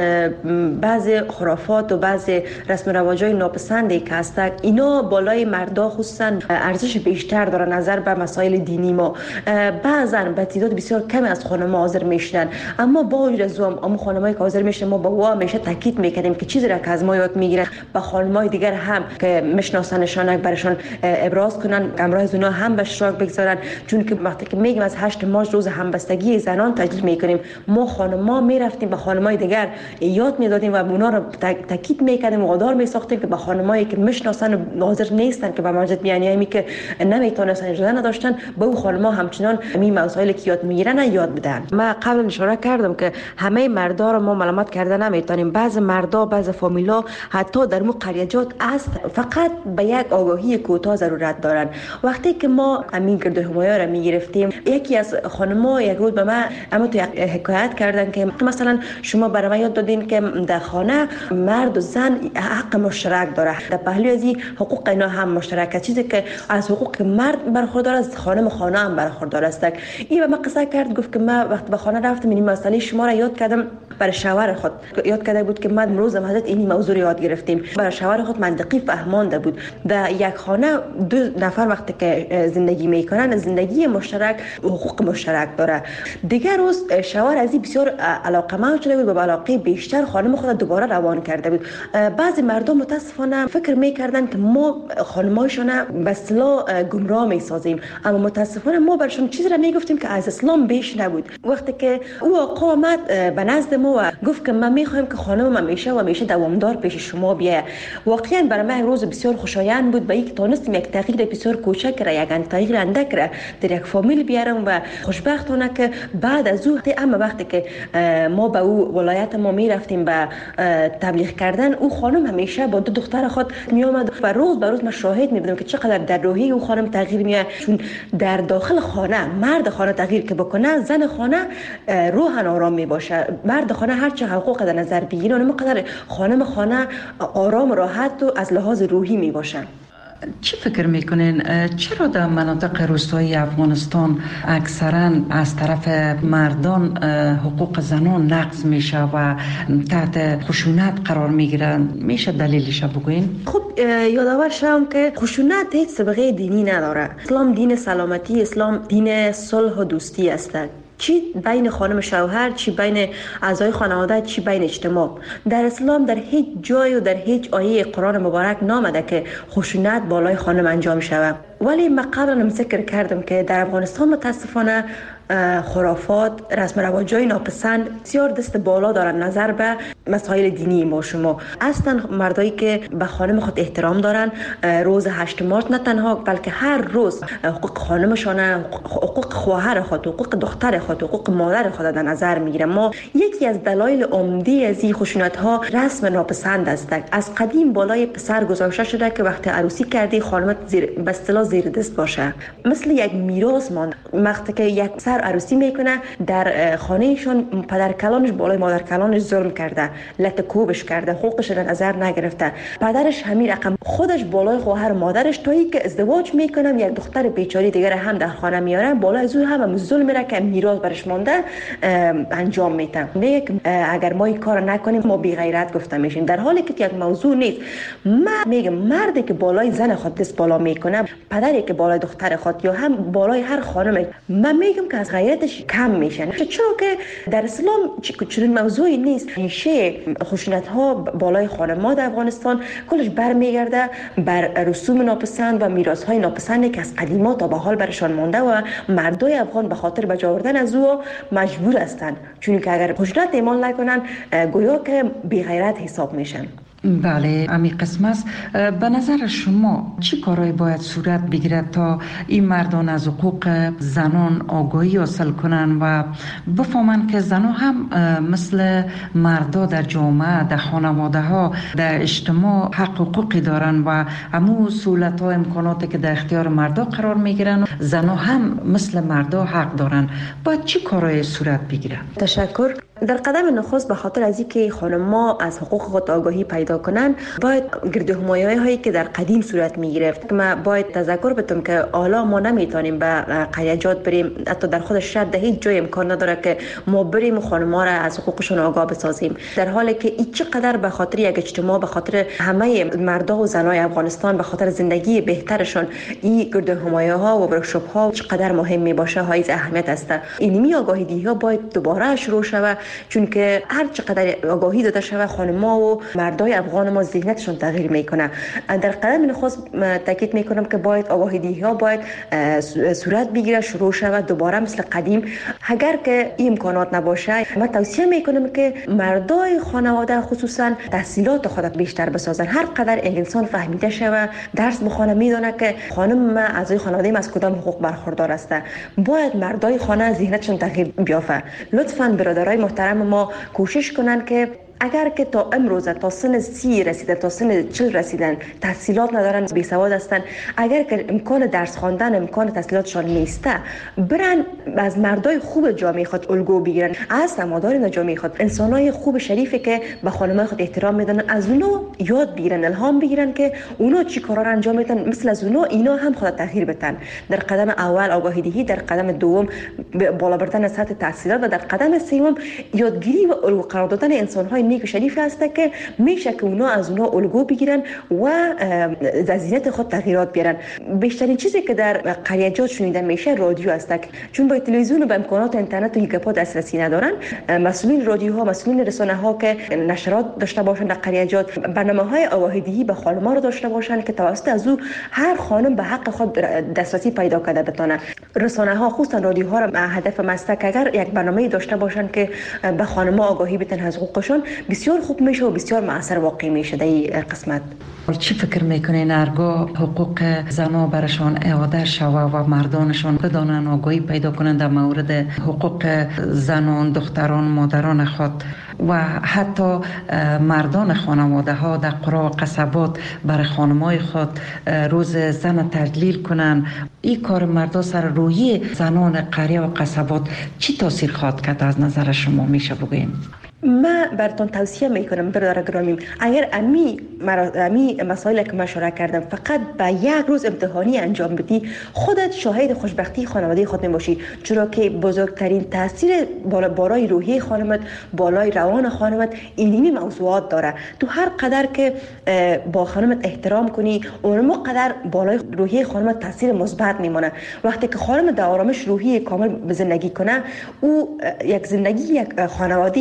بعض خرافات و بعض رسم و رواجای ناپسندی که هستند، اینا بالای مردا خصوصا ارزش بیشتر داره نظر به مسائل دینی ما. بعضا به تعداد بسیار کمی از خانم‌ها حاضر میشدن، اما با وجود از اون اما خانمایی که حاضر میشدن ما با وا همیشه تاکید میکردیم که چیزی را که از ما یاد میگیرن به خانم‌های دیگر هم که میشناسنشان برشان ابراز کنن، امروز از اونها هم به اشتراک بگذارن. چون که وقتی که میگیم از هشت مارس روز همبستگی زنان تجلیل میکنیم، ما خانم‌ها میرفتیم به خانم‌های دیگر یاد میدادیم و اونا رو تاکید میکردیم و وادار میساختیم که به خانم‌هایی که میشناسن و حاضر نیستن که به مسجد بیان یا که نمیتونستن اجازه نداشتن، به اون خانم‌ها همچنان همین مسائلی که یاد میگیرن یاد بدن. ما قبل اشاره کردم که همه مردا رو ما ملامت کرده نمیتونیم. بعض مردا، بعض فامیلا حتی در مو قریه‌جات است فقط به یک آگاهی کوتاه ضرورت دارن. وقتی که ما امین گرد همایی را میگرفتیم، یکی از خانم‌ها یک روز به من اما تو حکایت کردن که مثلا شما برای من یاد دادین که در خانه مرد و زن حق مشترک داره، در پهلوی از این حقوق اینا هم مشترکه، چیزی که از حقوق مرد برخوردار است خانم خانه هم برخوردار است. این به من قصه کرد، گفت که من وقتی به خانه رفتم این مسئله شما را یاد کردم، برای شوهر خود یاد کرده بود که من امروز حضرت این موضوع یاد گرفتیم، برای شوهر خود منطقی فهمانده بود. در یک خانه دو نفر وقتی که زندگی میکنن، زندگی مشترک حقوق مشترک داره. دیگر روز شوهر از این بسیار علاقه‌مند شده بود و به علاقه بیشتر خانم خود دوباره روان کرده بود. بعضی مردم متاسفانه فکر میکردن که ما خانمایشون به اصطلاح گمراه میسازیم، اما متاسفانه ما برشون چیزی را میگفتیم که از اسلام بیش نبود. وقتی که او آقا آمد به نزد ما و گفت که من میخوایم که خانم همیشه و همیشه دوامدار پیش شما بیاید، واقعا برای من روز بسیار خوشایند بود، به اینکه تونستیم یک تغییر بسیار کوچک را، یک تغییر اندک را در یک فامیل بیارم و خوشبختانه که بعد از او اما وقتی که ما به او ولایت ما میرفتیم به تبلیغ کردن، او خانم همیشه با دو دختر خود می آمد و روز به روز من شاهد می بودم که چقدر در روحی او خانم تغییر میاد. چون در داخل خانه مرد خانه تغییر که بکنه، زن خانه روحن آرام می باشه. مرد خانه هر چه حقوق در نظر بگیره اونقدر خانم خانه آرام راحت و از لحاظ روحی می باشه. چی فکر میکنین چرا در مناطق روستایی افغانستان اکثرا از طرف مردان حقوق زنان نقض میشه و تحت خشونت قرار میگیرن؟ میشه دلیلش بگوین؟ خب یادآور شوم که خشونت هیچ سابقه دینی نداره. اسلام دین سلامتی، اسلام دین صلح و دوستی است، چی بین خانم شوهر، چی بین اعضای خانواده، چی بین اجتماع. در اسلام در هیچ جای و در هیچ آیه قرآن مبارک نامده که خشونت بالای خانم انجام شود. ولی من قبلا ذکر کردم که در افغانستان متاسفانه خرافات، رسم رواجای ناپسند بسیار دست بالا دارن نظر به مسائل دینی ما شما. اصلا مردایی که به خانم خود احترام دارن روز هشت مارس نه تنها بلکه هر روز حقوق خانمشان، حقوق خواهر خود، حقوق دختر خود، حقوق مادر خود در نظر میگیرن. ما یکی از دلایل عمده از این خشونت ها رسم ناپسند است. از قدیم بالای پسر گذاشته شده که وقتی عروسی کردی خانمت زیر به اصطلاح زیر دست باشه، مثل یک میراث ماند. وقتی که یک سر عروسی میکنه در خانهشون پدر کلانش بالای مادر کلانش ظلم کرده، لت کوبش کرده، حقوقش در نظر نگرفته. پدرش همین رقم خودش بالای خواهر مادرش تا که ازدواج میکنم یک دختر بیچاره دیگر هم در خانه میارن، بالای از او هم ظلم میره که میراث برش مونده انجام میده. میگه اگر ما این کار نکنیم ما بی غیرت گفته میشیم، در حالی که یک موضوع نیست. من میگم مردی که بالای زن خود دست بالا میکنه، پدری که بالای دختر خود یا هم بالای هر خانم، من میگم که از غیرتش کم میشن. چرا که در اسلام چنین موضوعی نیست. میشه خشونت ها بالای خانم‌ها در افغانستان کلش برمیگرده بر رسوم ناپسند و میراث های ناپسندی که از قدیما تا به حال برشان مونده و مردای افغان به خاطر بجا آوردن از او مجبور هستند، چون که اگر خشونت اعمال نکنن گویا که بی غیرت حساب میشن. بله، امی قسم است. به نظر شما چی کارایی باید صورت بگیرد تا این مردان از حقوق زنان آگاهی حاصل کنن و بفهمن که زنان هم مثل مردا در جامعه، در خانواده ها، در اجتماع حق حقوقی دارن و همون سهولت ها، امکاناتی که در اختیار مردا قرار میگیرن، زنان هم مثل مردا حق دارن. باید چی کارایی صورت بگیرد؟ تشکر. در قدم نخست به خاطر از اینکه خانم‌ها از حقوق خود آگاهی پیدا کنن، باید گردهمایی هایی که در قدیم صورت میگرفت، ما باید تذکر بدم که حالا ما نمیتونیم به قریجات بریم، حتی در خود شهر در هیچ جای امکان نداره که ما بریم و خانم‌ها را از حقوقشون آگاه بسازیم، در حالی که این چقدر به خاطر یک اجتماع، به خاطر همه مردا و زنای افغانستان، به خاطر زندگی بهترشون این گردهمایی ها و ورکشاپ ها چقدر مهم می باشه، های اهمیت است. اینمی آگاهی دهی ها باید دوباره شروع شود، چون که هر چقدر آگاهی داده شود خانم‌ها و مردای افغان ما ذهنیتشون تغییر میکنه. در قدم نخست تاکید میکنم که باید آگاهی دهی ها باید صورت بگیره، شروع شود دوباره مثل قدیم. اگر که این امکانات نباشه، من توصیه میکنم که مردای خانواده خصوصا تحصیلات خود بیشتر بسازن. هر قدر انسان فهمیده شود، درس بخونه، میدونه که خانم اعضای خانواده از کدام حقوق برخوردار است، باید مردای خانه ذهنیتشون تغییر بیافته. لطفاً برادرای محترم ما کوشش کنن که اگر که تا امروز تا سن سی رسیدن، تا سن چل رسیدن، تحصیلات ندارن، بی سواد هستن، اگر که امکان درس خواندن، امکان تحصیلاتشان نیسته، برن از مردای خوب جامعه خود الگو بگیرن، از سماداران جامعه خود، انسانای خوب شریفی که به خانمای خود احترام میدن، از اونو یاد بگیرن، الهام بگیرن که اونو چی کارا رو انجام میدن، مثل از اونو اینا هم خود تغییر بدن. در قدم اول آگاهی دهی، در قدم دوم بالا بردن سطح تحصیلات و در قدم سوم یادگیری و الگو قرار دادن انسان‌های نیک شریف هست که میشه که اونا از اونا الگو بگیرن و از ذهنیت خود تغییرات بیارن. بیشترین چیزی که در قریجات شنیده میشه رادیو است، چون با تلویزیون و با امکانات اینترنت و گپا دسترسی ندارن. مسئولین رادیوها، مسئولین رسانه ها که نشرات داشته باشن در قریجات، برنامه‌های آگاهی دهی به خانم‌ها رو داشته باشن که توسط از او هر خانم به حق خود دسترسی پیدا کرده بتونه. رسانه ها خصوصا رادیوها رو هدف مستک اگر یک برنامه‌ای داشته باشن که به خانم‌ها آگاهی بدن از حقوقشون، بسیار خوب میشه و بسیار مؤثر واقع میشه در این قسمت. چی فکر میکنین هرگاه حقوق زنها برشان اعاده شوه و مردانشان بدانن، آگاهی پیدا کنند در مورد حقوق زنان، دختران، مادران خود و حتی مردان خانواده ها در قرا و قصبات برای خانمای خود روز زن تجلیل کنن، این کار مردا سر روی زنان قریه و قصبات چی تاثیر خواهد کرد از نظر شما میشه بگوین؟ من براتون توصیه میکنم برادر گرامی، اگر امی امی مسائل که مشوره کردم فقط به یک روز امتحانی انجام بدی، خودت شاهد خوشبختی خانواده خود میباشی، چرا که بزرگترین تاثیر بالای روحی خانمت، بالای روان خانمت اینمی موضوعات داره. تو هر قدر که با خانمت احترام کنی، اون قدر بالای روحی خانمت تاثیر مثبت میمونه. وقتی که خانم در آرامش روحی کامل زندگی کنه، او یک زندگی یک خانواده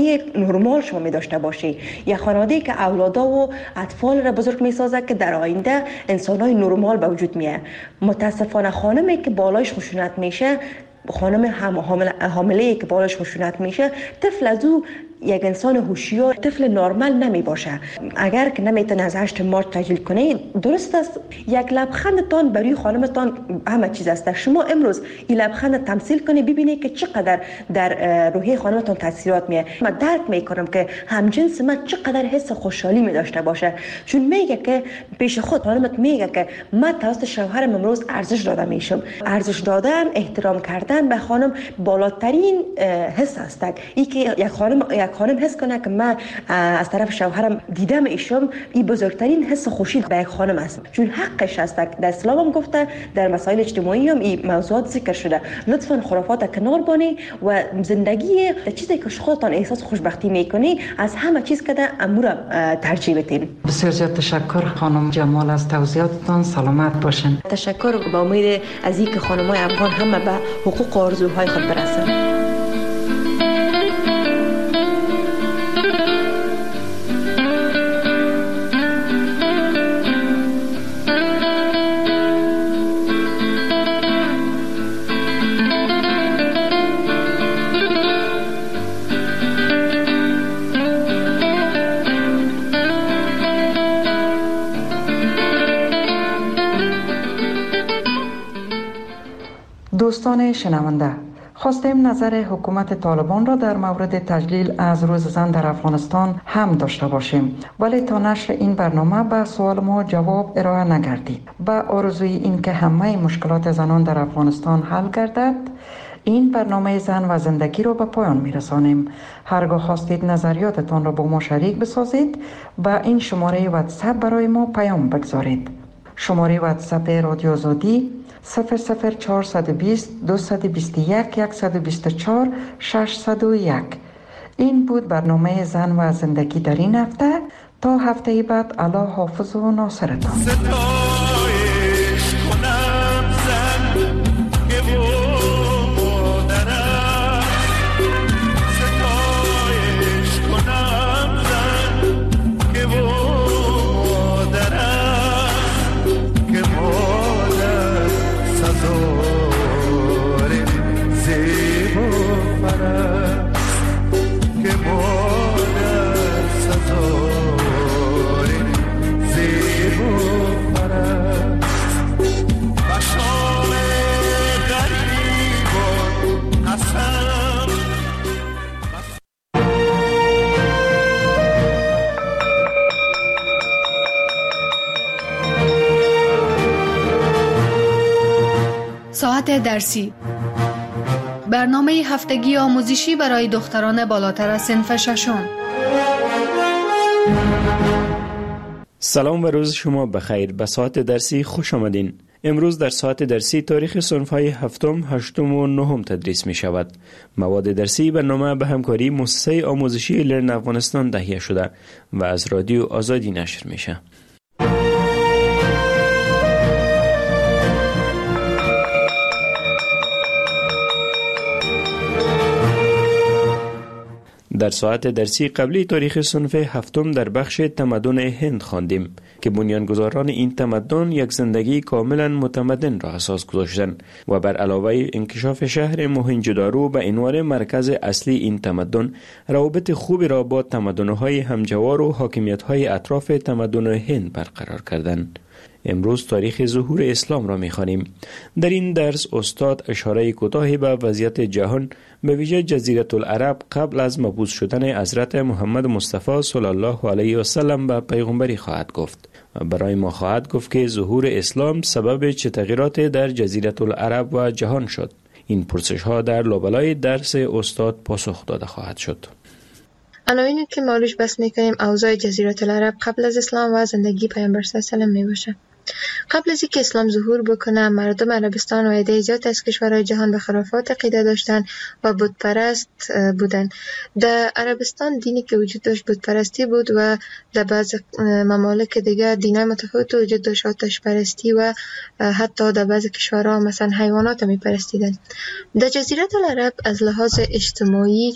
نرمال شما می داشته باشی. یک خانواده که اولادا و اطفال را بزرگ می سازه که در آینده انسان‌های نرمال به وجود میاد. متاسفانه خانمی که بالایش خشونت میشه، خانم حامله حامله که بالایش خشونت میشه، طفل از او یک انسان هوشیار، طفل نرمال نمی باشه. اگر که نمیتونه از هشت مارچ تجلیل کنه، درست است یک لبخندتان برای خانمتان همه چیز است. شما امروز این لبخند تمثیل کنی، ببینی که چقدر در روحیه خانمتان تاثیرات میه. من درک میکنم که همجنس من چقدر حس خوشحالی می داشته باشه، چون میگه که پیش خود خانمت میگه که من توسط شوهرم امروز ارزش داده میشم. ارزش دادن، احترام کردن به خانم بالاترین حس است. این که یک خانم یک خانم حس کنه که من از طرف شوهرم دیدم ایشم، این بزرگترین حس خوشی به یک خانم است، چون حقش است. در اسلام هم گفته، در مسائل اجتماعی هم این موضوعات ذکر شده. لطفا خرافات کنار بانی و زندگی چیزی که خودتان احساس خوشبختی میکنی از همه چیز که امور ترجیح بدین. بسیار زیاد تشکر خانم جمال از توضیحاتتان. سلامت باشین. تشکر. با امید از اینکه خانم‌های افغان همه به حقوق و آرزوهای خود برسند. دوستان شنونده، خواستیم نظر حکومت طالبان را در مورد تجلیل از روز زن در افغانستان هم داشته باشیم، ولی تا نشر این برنامه به سوال ما جواب ارائه نگردید. با آرزوی این که همه مشکلات زنان در افغانستان حل گردد، این برنامه زن و زندگی را به پایان میرسانیم. هرگاه خواستید نظریاتتان را با ما شریک بسازید، با این شماره واتساپ برای ما پیام بگذارید. شماره واتساپ رادیو آزادی صفر صفر چهارصد و بیست دویست و بیست و یک صد و بیست و چهار ششصد و یک. این بود برنامه زن و زندگی در این هفته. تا هفته بعد، الله حافظ و ناصرتان. ساعت درسی، برنامه هفتگی آموزشی برای دختران بالاتر از صنف ششم. سلام و روز شما بخیر. به ساعت درسی خوش آمدین. امروز در ساعت درسی تاریخ صنف‌های هفتم، هشتم و نهم تدریس می شود. مواد درسی برنامه به همکاری مؤسسه آموزشی لرن افغانستان تهیه شده و از رادیو آزادی نشر میشه. در ساعت درسی قبلی تاریخ صنف هفتم در بخش تمدن هند خواندیم که بنیانگذاران این تمدن یک زندگی کاملا متمدن را اساس گذاشتند و بر علاوه انکشاف شهر موهنجودارو به عنوان مرکز اصلی این تمدن، روابط خوبی را با تمدن‌های همجوار و حاکمیت‌های اطراف تمدن هند برقرار کردند. امروز تاریخ ظهور اسلام را می‌خوانیم. در این درس استاد اشاره کوتاهی به وضعیت جهان، به ویژه جزیره العرب قبل از مبعوث شدن حضرت محمد مصطفی صلی الله علیه و سلم به پیغمبری خواهد گفت و برای ما خواهد گفت که ظهور اسلام سبب چه تغییرات در جزیره العرب و جهان شد. این پرسش ها در لابلای درس استاد پاسخ داده خواهد شد. عناوینی که ما روش بحث می‌کنیم اوضاع جزیره العرب قبل از اسلام و زندگی پیامبر صلی الله علیه و آله میباشه. قبل از اینکه اسلام ظهور بکنه، مردم عربستان و عده زیاد از کشورهای جهان به خرافات عقیده داشتن و بت پرست بودن. در عربستان دینی که وجود داشت بت پرستی بود و در بعض ممالک دیگه دینای متفاوت وجود داشت، آتش پرستی و حتی در بعض کشورها مثلا حیوانات می پرستیدن. در جزیره العرب از لحاظ اجتماعی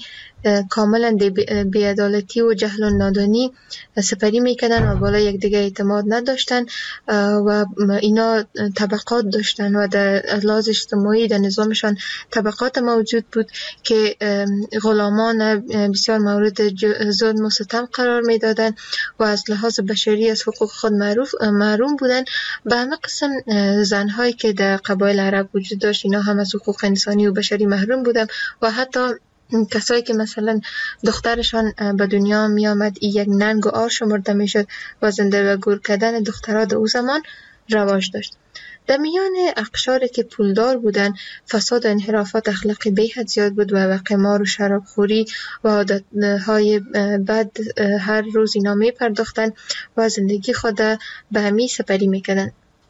کاملا بی‌عدالتی و جهل و نادانی سپری میکردن و بالا یک دیگه اعتماد نداشتن و اینا طبقات داشتن و در لحاظ اجتماعی در نظامشان طبقات موجود بود که غلامان بسیار مورد ظلم و ستم قرار میدادن و از لحاظ بشری از حقوق خود معروف محروم بودن. به همه قسم زنهایی که در قبایل عرب وجود داشت اینا هم از حقوق انسانی و بشری محروم بودن و حتی کسایی که مثلا دخترشان به دنیا می آمد این یک ننگ و آر شمرده می شد و زنده و گور کردن دخترها در او زمان رواج داشت. در میان اقشاری که پولدار بودن فساد و انحرافات اخلاقی به حد زیاد بود و قمار و شرابخوری و عادتهای بد هر روز اینا می پرداختن و زندگی خود به همی سپری می کردن.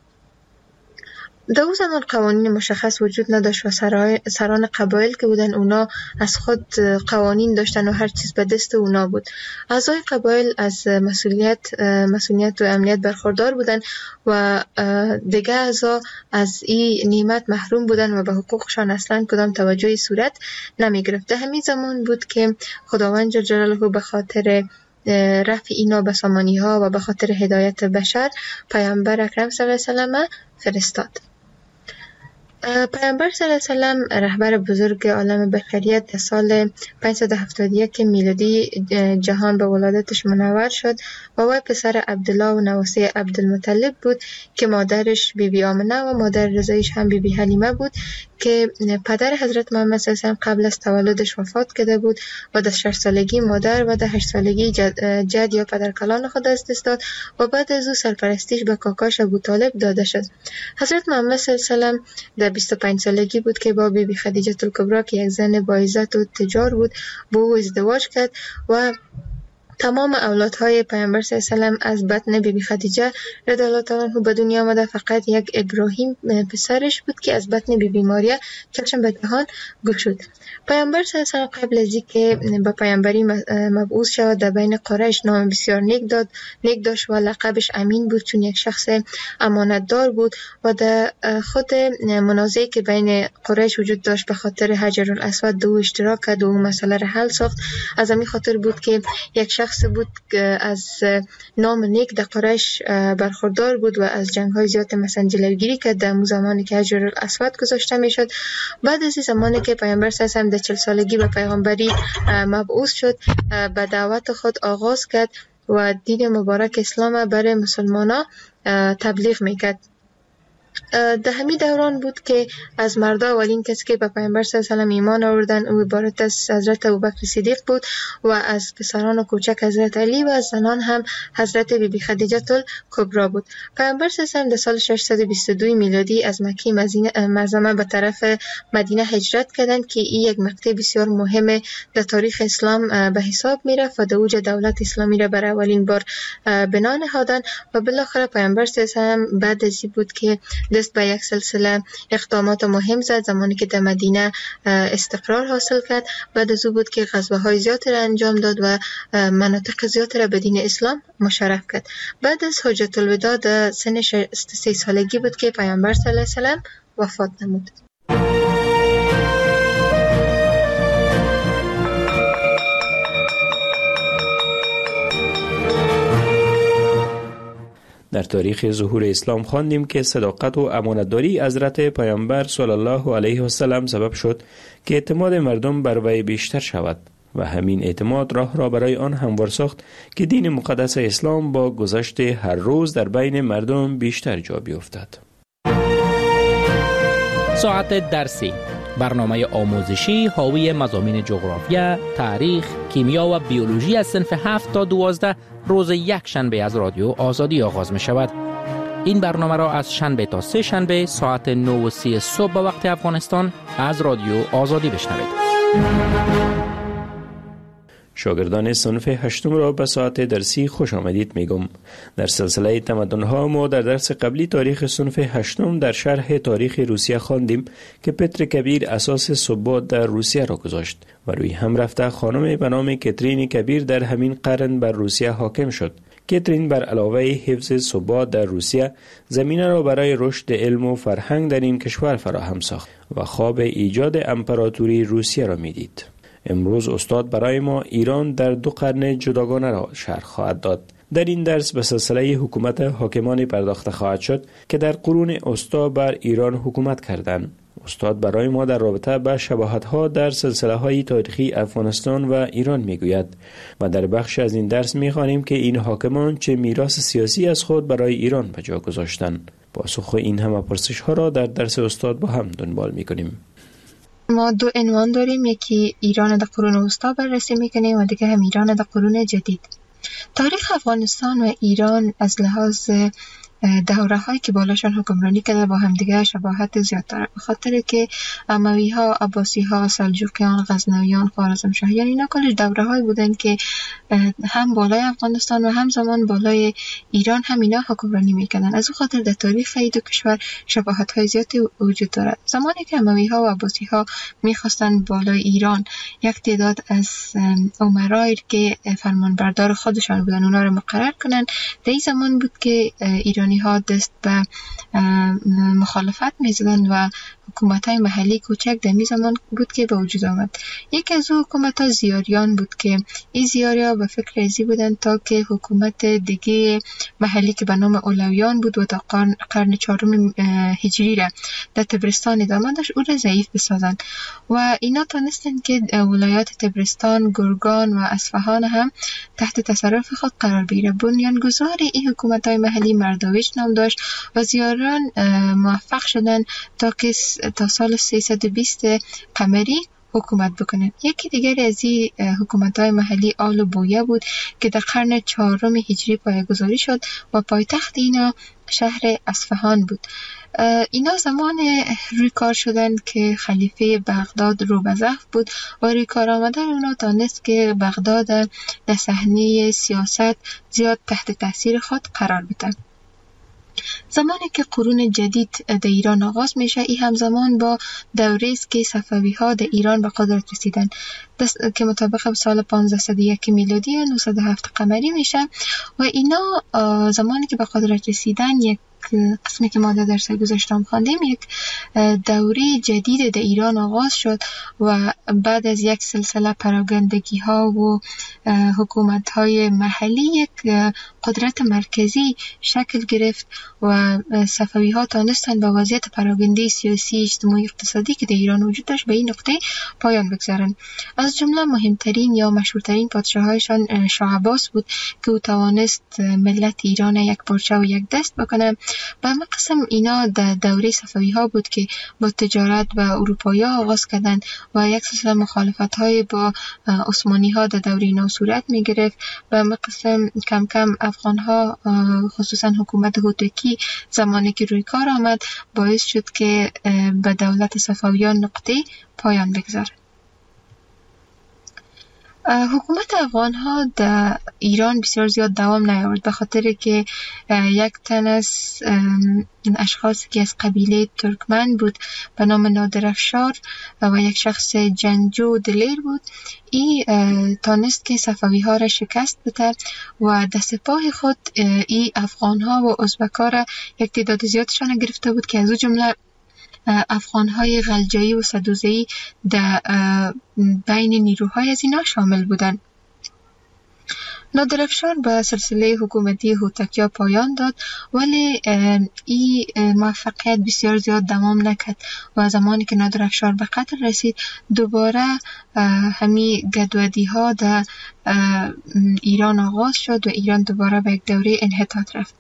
در اون زمان قوانین مشخص وجود نداشت و سران قبایل که بودن اونا از خود قوانین داشتن و هر چیز به دست اونا بود. اعضای قبایل از مسئولیت مسئولیت و امنیت برخوردار بودن و دیگه اعضا از این نعمت محروم بودن و به حقوقشان اصلا کدام توجهی صورت نمی گرفت. همین زمان بود که خداوند جل جلاله به خاطر رفع اینا به سامانی ها و به خاطر هدایت بشر پیامبر اکرم صلی الله علیه و سلم فرستاد. پیامبر صلی الله علیه و سلم رهبر بزرگ عالم بشریت در سال پانصد و هفتاد و یک میلادی جهان به ولادتش منور شد و وی پسر عبدالله و نواسه عبدالمطلب بود که مادرش بی بی آمنه و مادر رضایش هم بی بی حلیمه بود که پدر حضرت محمد صلی الله علیه و سلم قبل از تولدش وفات کرده بود و در شش سالگی مادر و در هشت سالگی جد, جد یا پدرکلان خود از دست داد و بعد از او سرپرستیش به کاکاش ابوطالب داده شد. حضرت محمد صلی الله علیه و سلم در بیست و پنج سالگی بود که با بی بی خدیجه الکبری که یک زن با عزت و تجار بود با او ازدواج کرد و تمام اولادهای پیامبر صلی الله علیه و سلم از بطن بی بی خدیجه رضی الله تعالی عنها به دنیا آمده. فقط یک ابراهیم پسرش بود که از بطن بی بی ماریا چشم به جهان گشود. پیامبر صلی الله علیه و سلم قبل از اینکه به پیامبری مبعوث شود در بین قریش نام بسیار نیک داد نیک داشت و لقبش امین بود چون یک شخص امانتدار بود و در خود منازعی که بین قریش وجود داشت به خاطر حجر الاسود دو اشتراک کرد و مسئله را حل ساخت. از همین خاطر بود که یک شخص بود که از نام نیک در قریش برخوردار بود و از جنگ‌های زیاد مثلا جلوگیری کرد در زمانی که حجر الاسود گذاشته میشد. بعد از این زمانی که پیامبر صلی الله علیه و سلم در چهل سالگی به پیغمبری مبعوث شد به دعوت خود آغاز کرد و دین مبارک اسلام برای مسلمانان تبلیغ میکرد. در همین دوران بود که از مردا اولین کسی که به پیامبر صلی الله علیه و سلم ایمان آوردن او عبارت از حضرت ابوبکر صدیق بود و از پسران و کوچک حضرت علی و از زنان هم حضرت بی بی خدیجه الکبری بود. پیامبر صلی الله علیه و سلم در سال ششصد و بیست و دو میلادی از مکه معظمه به طرف مدینه هجرت کردند که این یک مقطع بسیار مهم در تاریخ اسلام به حساب میرفت و در اوج دولت اسلامی را برای اولین بار بنا نهادند و بالاخره پیامبر صلی الله علیه و سلم بعد از این بود که دست به یک سلسله اقدامات مهم زد. زمانی که در مدینه استقرار حاصل کرد بعد از او بود که غزوه‌های زیادی را انجام داد و مناطق زیادی را به دین اسلام مشرف کرد. بعد از حجت الوداع در سن شصت و سه سالگی بود که پیامبر صلی الله علیه و سلم وفات نمود. در تاریخ ظهور اسلام خواندیم که صداقت و امانتداری حضرت پیامبر صلی الله علیه و سلم سبب شد که اعتماد مردم بر وی بیشتر شود و همین اعتماد راه را برای آن هموار ساخت که دین مقدس اسلام با گذشت هر روز در بین مردم بیشتر جا بیفتد. ساعت درسی، برنامه آموزشی حاوی مضامین جغرافیا، تاریخ، کیمیا و بیولوژی از صنف هفت تا دوازده روز یک شنبه از رادیو آزادی آغاز می شود. این برنامه را از شنبه تا سه شنبه ساعت نه و سی صبح به وقت افغانستان از رادیو آزادی بشنوید. شاگردان صنف هشتم را به ساعت درسی خوش آمدید میگم. در سلسله تمدن‌ها ما در درس قبلی تاریخ صنف هشتم در شرح تاریخ روسیه خواندیم که پتر کبیر اساس ثبات در روسیه را گذاشت و روی هم رفته خانم به نام کاترین کبیر در همین قرن بر روسیه حاکم شد. کاترین بر علاوه حفظ ثبات در روسیه زمینه را برای رشد علم و فرهنگ در این کشور فراهم ساخت و خواب ایجاد امپراتوری روسیه را میدید. امروز استاد برای ما ایران در دو قرن جداگانه را شرح خواهد داد. در این درس به سلسله حکومت حاکمان پرداخته خواهد شد که در قرون وسطا بر ایران حکومت کردند. استاد برای ما در رابطه با شباهت‌ها در سلسله‌های تاریخی افغانستان و ایران میگوید و در بخش از این درس می‌خوانیم که این حاکمان چه میراث سیاسی از خود برای ایران به جا گذاشتند. پاسخ این همه پرسش‌ها را در درس استاد با هم دنبال می‌کنیم. ما دو عنوان داریم، یکی ایران در قرون وسطا بررسی می‌کنیم و دیگه هم ایران در قرون جدید. تاریخ افغانستان و ایران از لحاظ دوره هایی که بالاشان حکمرانی کرده با همدیگه شباهت زیاد داره، به خاطر که اموی ها، عباسی ها، سلجوقیان، غزنویان، خوارزمشاهیان اینا کلش دوره هایی بودن که هم بالای افغانستان و هم زمان بالای ایران هم اینا حکمرانی میکردن. از اون خاطر در تاریخ این دو کشور شباهت های زیادی وجود داره. زمانی که اموی ها و عباسی ها میخواستن بالای ایران یک تعداد از امرای که فرمانبردار خودشان بودن اونا رو مقرر کنن، در این زمان بود که ایرانی ها دست به مخالفت میزدن و حکومت های محلی کوچک در می زمان بود که به وجود آمد. یکی از حکومت ها زیاریان بود که این زیاری ها به فکر ازی بودن تا که حکومت دیگه محلی که به نام اولویان بود و تا قرن, قرن چهارم هجری را در تبرستان ادامه داشت او را ضعیف بسازن و اینا تانستن که ولایات تبرستان، گرگان و اصفهان هم تحت تصرف خود قرار بگیره. بنیانگذار این حکومت های محلی مرداویچ نام داشت و زیاریان موفق شدن تا که تا سال سیصد و بیست قمری حکومت بکنه. یکی دیگر از این حکومت‌های محلی آل و بویه بود که در قرن چهارم هجری پایه‌گذاری شد و پایتخت اینا شهر اصفهان بود. اینا زمان روی کار شدن که خلیفه بغداد رو به ضعف بود و روی کار آمدن اونا تانست که بغداد در صحنه سیاست زیاد تحت تاثیر خود قرار بده. زمانی که قرون جدید در ایران آغاز میشه، این همزمان با دوره است که صفوی ها در ایران به قدرت رسیدن که مطابق سال پانزده صد و یک میلادی و نهصد و هفت قمری میشه و اینا زمانی که به قدرت رسیدن یک قسمی که ما در درس گذشتم خواندیم یک دوره جدید در ایران آغاز شد و بعد از یک سلسله پراگندگی ها و حکومت های محلی یک قدرت مرکزی شکل گرفت و صفوی ها تانستن با وضعیت پراگنده سیاسی، اجتماعی، اقتصادی که در ایران وجود داشت به این نقطه پایان بگذارن. از جمله مهمترین یا مشهورترین پادشاهایشان شاه عباس بود که او توانست ملت ایران یک پارچه و یک دست بکنه. به همه قسم اینا در دوره صفوی ها بود که با تجارت با اروپایی ها آغاز کردن و یک سلسله مخالفت های با عثمانی ها در دوره اینا صورت می گرفت. به همه قسم کم کم افغان ها خصوصا حکومت هوتکی زمانی که روی کار آمد باعث شد که به دولت صفویان نقطه پایان بگذاره. حکومت افغان ها در ایران بسیار زیاد دوام نیاورد به خاطر که یک تن از اشخاصی که از قبیله ترکمن بود به نام نادرافشار و یک شخص جنگجو دلیر بود، این تانست که صفوی ها را شکست بده و در سپاه خود این افغان ها و ازبک ها را یک تعداد زیادشان گرفته بود که از او جمله افغان‌های غلجایی و سدوزه‌ای در بین نیروهای از اینا شامل بودند. نادرافشار به سلسله حکومتی هوتکیا پایان داد ولی این موفقیت بسیار زیاد دوام نکرد و زمانی که نادرافشار به قتل رسید دوباره همین گدودی ها در ایران آغاز شد و ایران دوباره به یک دوره انحطاط رفت.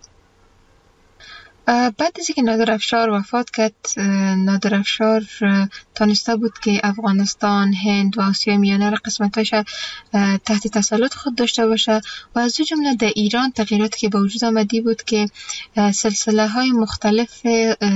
بعد از اینکه نادرافشار وفات کرد، نادرافشار تانسته بود که افغانستان، هند و آسیای میانه را قسمتاش تحت تسلط خود داشته باشه و از او جمله در ایران تغییراتی که به وجود آمدی بود که سلسله های مختلف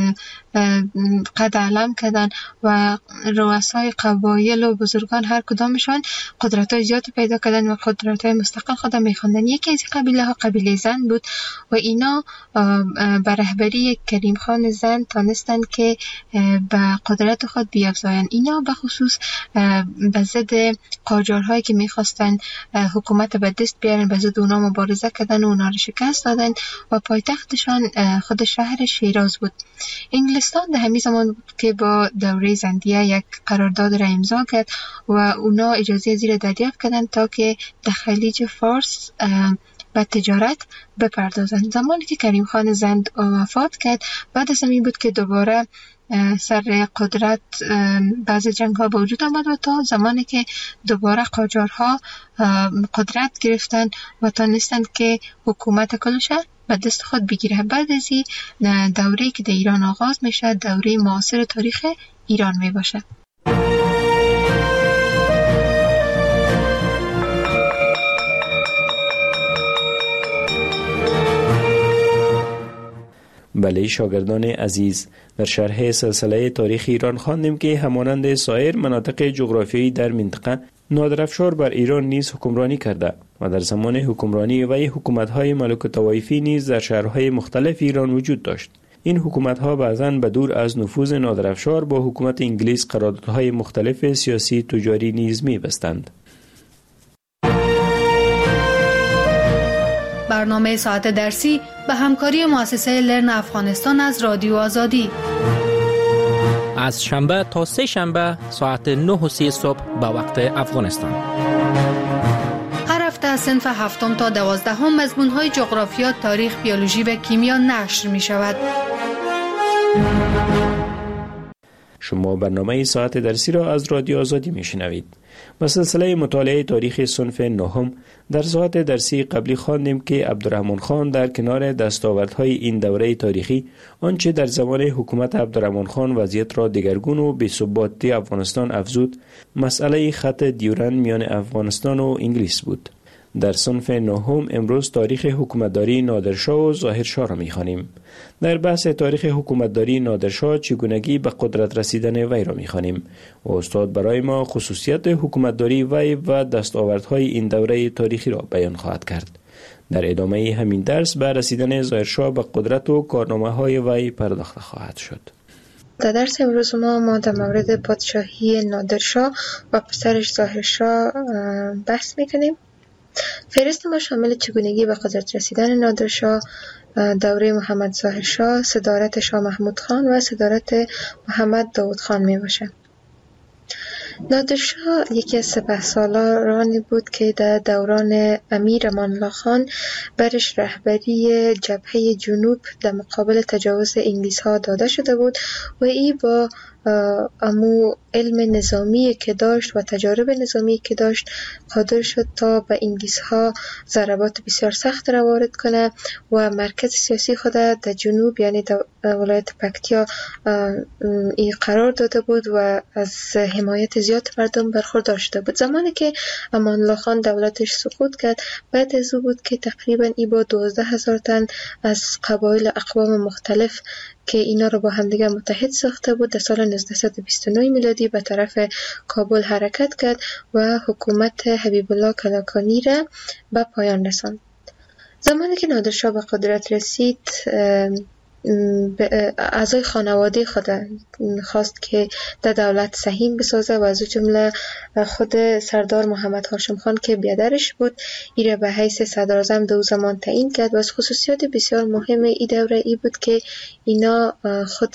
قد علم کردن و رؤسای قبایل و بزرگان هر کدامشان قدرت های زیاد پیدا کردن و قدرت های مستقل خودم میخواندن. یکی از قبیله ها قبیله زن بود و اینا بر رهبری کریم خان زند تانستند که به قدرت خود بیافزایند. اینا به خصوص به ضد قاجارهایی که میخواستند حکومت به دست بیارن، به ضد اونا مبارزه کردن و اونا رو شکست دادن و پایتختشان خود شهر شیراز بود. انگلستان در همین زمان بود که با دوره زندیه یک قرارداد را امضا کرد و اونا اجازه زیر دریافت کردن تا که در خلیج فارس به تجارت بپردازند. زمانی که کریم خان زند وفات کرد، بعد از همین بود که دوباره سر قدرت بعض جنگ ها به وجود آمد و تا زمانی که دوباره قاجارها قدرت گرفتند و تانستند که حکومت کل شهر به دست خود بگیره. بعد از این دوره که در ایران آغاز میشه، دوره معاصر تاریخ ایران می باشه. بله شاگردان عزیز، در شرح سلسله تاریخ ایران خواندیم که همانند سایر مناطق جغرافیایی در منطقه، نادرافشار بر ایران نیز حکمرانی کرده و در زمان حکمرانی وی حکومت‌های ملوک و طوایفی نیز در شهرهای مختلف ایران وجود داشت. این حکومت‌ها بعضاً به دور از نفوذ نادرافشار با حکومت انگلیس قراردادهای مختلف سیاسی تجاری نیز می‌بستند. برنامه ساعت درسی به همکاری مؤسسه لرن افغانستان از رادیو آزادی از شنبه تا سه شنبه ساعت نه و سی صبح به وقت افغانستان. هر هفته از صنف هفتم تا دوازدهم مضمون‌های جغرافیا، تاریخ، بیولوژی و کیمیا نشر می شود. شما برنامه ساعت درسی را از رادیو آزادی می شنوید. با سلسله مطالعه تاریخ صنف نهم در ساعت درسی قبلی خواندیم که عبدالرحمن خان در کنار دستاوردهای این دوره تاریخی آنچه در زمان حکومت عبدالرحمن خان وضعیت را دگرگون و بی‌ثباتی افغانستان افزود، مسئله خط دیورند میان افغانستان و انگلیس بود. در صنف نهم امروز تاریخ حکومتداری نادرشاه و ظاهرشاه را می‌خوانیم. در بحث تاریخ حکومتداری نادرشاه چگونگی به قدرت رسیدن وی را می‌خوانیم و استاد برای ما خصوصیت حکومتداری وی و دستاوردهای این دوره تاریخی را بیان خواهد کرد. در ادامه همین درس به رسیدن ظاهرشاه به قدرت و کارنامه‌های وی پرداخته خواهد شد. در درس امروز ما ما در مورد پادشاهی نادرشاه و پسرش ظاهرشاه بحث می‌کنیم. فهرست ما شامل چگونگی به قدرت رسیدن نادرشاه، دوره محمد ظاهرشاه، صدارت شاه محمود خان و صدارت محمد داود خان می باشه. نادرشاه یکی از سپهسالارانی بود که در دوران امیر امان الله خان برش رهبری جبهه جنوب در مقابل تجاوز انگلیس ها داده شده بود و ای با امو علم نظامی که داشت و تجارب نظامی که داشت قادر شد تا به انگلیس ها ضربات بسیار سخت را وارد کنه و مرکز سیاسی خود در جنوب یعنی در ولایت پکتیا ای قرار داده بود و از حمایت زیاد مردم برخوردار شده بود. زمانی که امان الله خان دولتش سقوط کرد، بعد از او بود که تقریبا ای با دوازده هزار تن از قبایل اقوام مختلف که اینا رو با همدیگه متحد ساخته بود در سال نوزده بیست و نه میلادی به طرف کابل حرکت کرد و حکومت حبیب الله کلاکانی را به پایان رساند. زمانی که نادرشاه به قدرت رسید، اعضای خانواده خود خواست که در دولت سهیم بسازه و از جمله خود سردار محمد هاشم خان که بیادرش بود ایره به حیث صدراعظم دو زمان تعیین کرد و از خصوصیات بسیار مهم ای دوره ای بود که اینا خود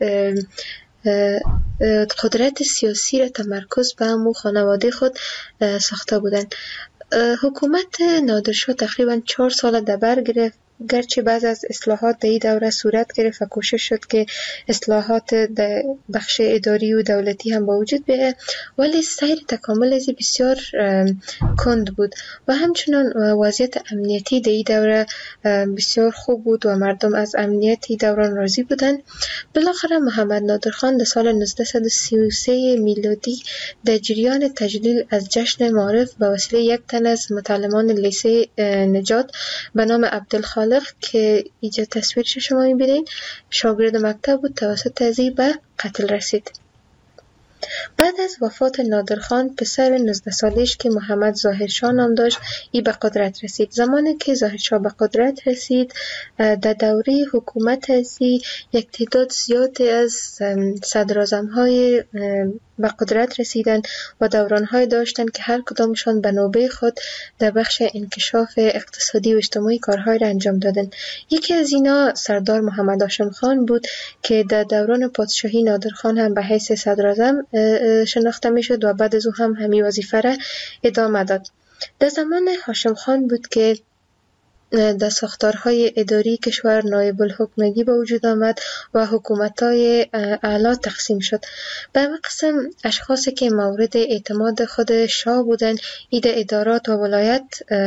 قدرت سیاسی را تمرکز به همو خانواده خود ساخته بودند. حکومت نادرشاه تقریبا چهار سال در بر گرفت، گرچه بعض از اصلاحات در این دوره صورت گرفت و کوشش شد که اصلاحات در بخش اداری و دولتی هم با وجود بیاید، ولی سیر تکامل از بسیار کند بود و همچنان وضعیت امنیتی در این دوره بسیار خوب بود و مردم از امنیت این دوران راضی بودند. بالاخره محمد نادرخان در سال نوزده سی و سه میلادی در جریان تجلیل از جشن معارف به وسیله یک تن از متعلمان لیسه نجات به نام عبدالخالق که اینجا تصویرش شما میبینید شاگرد مکتب بود، توسط تزییع به قتل رسید. بعد از وفات نادرخان پسر نوزده سالش که محمد ظاهرشاه نام داشت ای به قدرت رسید. زمانی که ظاهرشاه به قدرت رسید در دوره حکومت ازی یک تعداد زیادی از صدراعظم‌های به قدرت رسیدن و دوران‌های داشتند که هر کدامشان به نوبه خود در بخش انکشاف اقتصادی و اجتماعی کارهای را انجام دادند. یکی از اینا سردار محمد هاشم خان بود که در دوران پادشاهی نادرخان هم به حیث صدراعظم شناخته میشد و بعد از او هم همین وظیفه را ادامه داد. در زمان هاشم خان بود که در ساختارهای اداری کشور نایب الحکومگی به وجود آمد و حکومت‌های اعلی تقسیم شد. به همین قسم اشخاصی که مورد اعتماد خود شاه بودند ایده ادارات و ولایت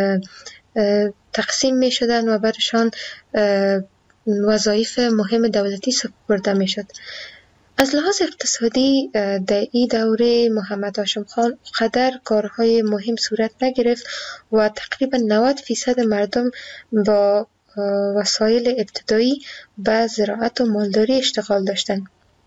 تقسیم می شدند و برشان وظایف مهم دولتی سپرده می شد. از لحاظ اقتصادی در این دوره محمد هاشم خان قدر کارهای مهم صورت نگرفت و تقریبا نود فیصد مردم با وسایل ابتدایی به زراعت و مالداری اشتغال داشتند.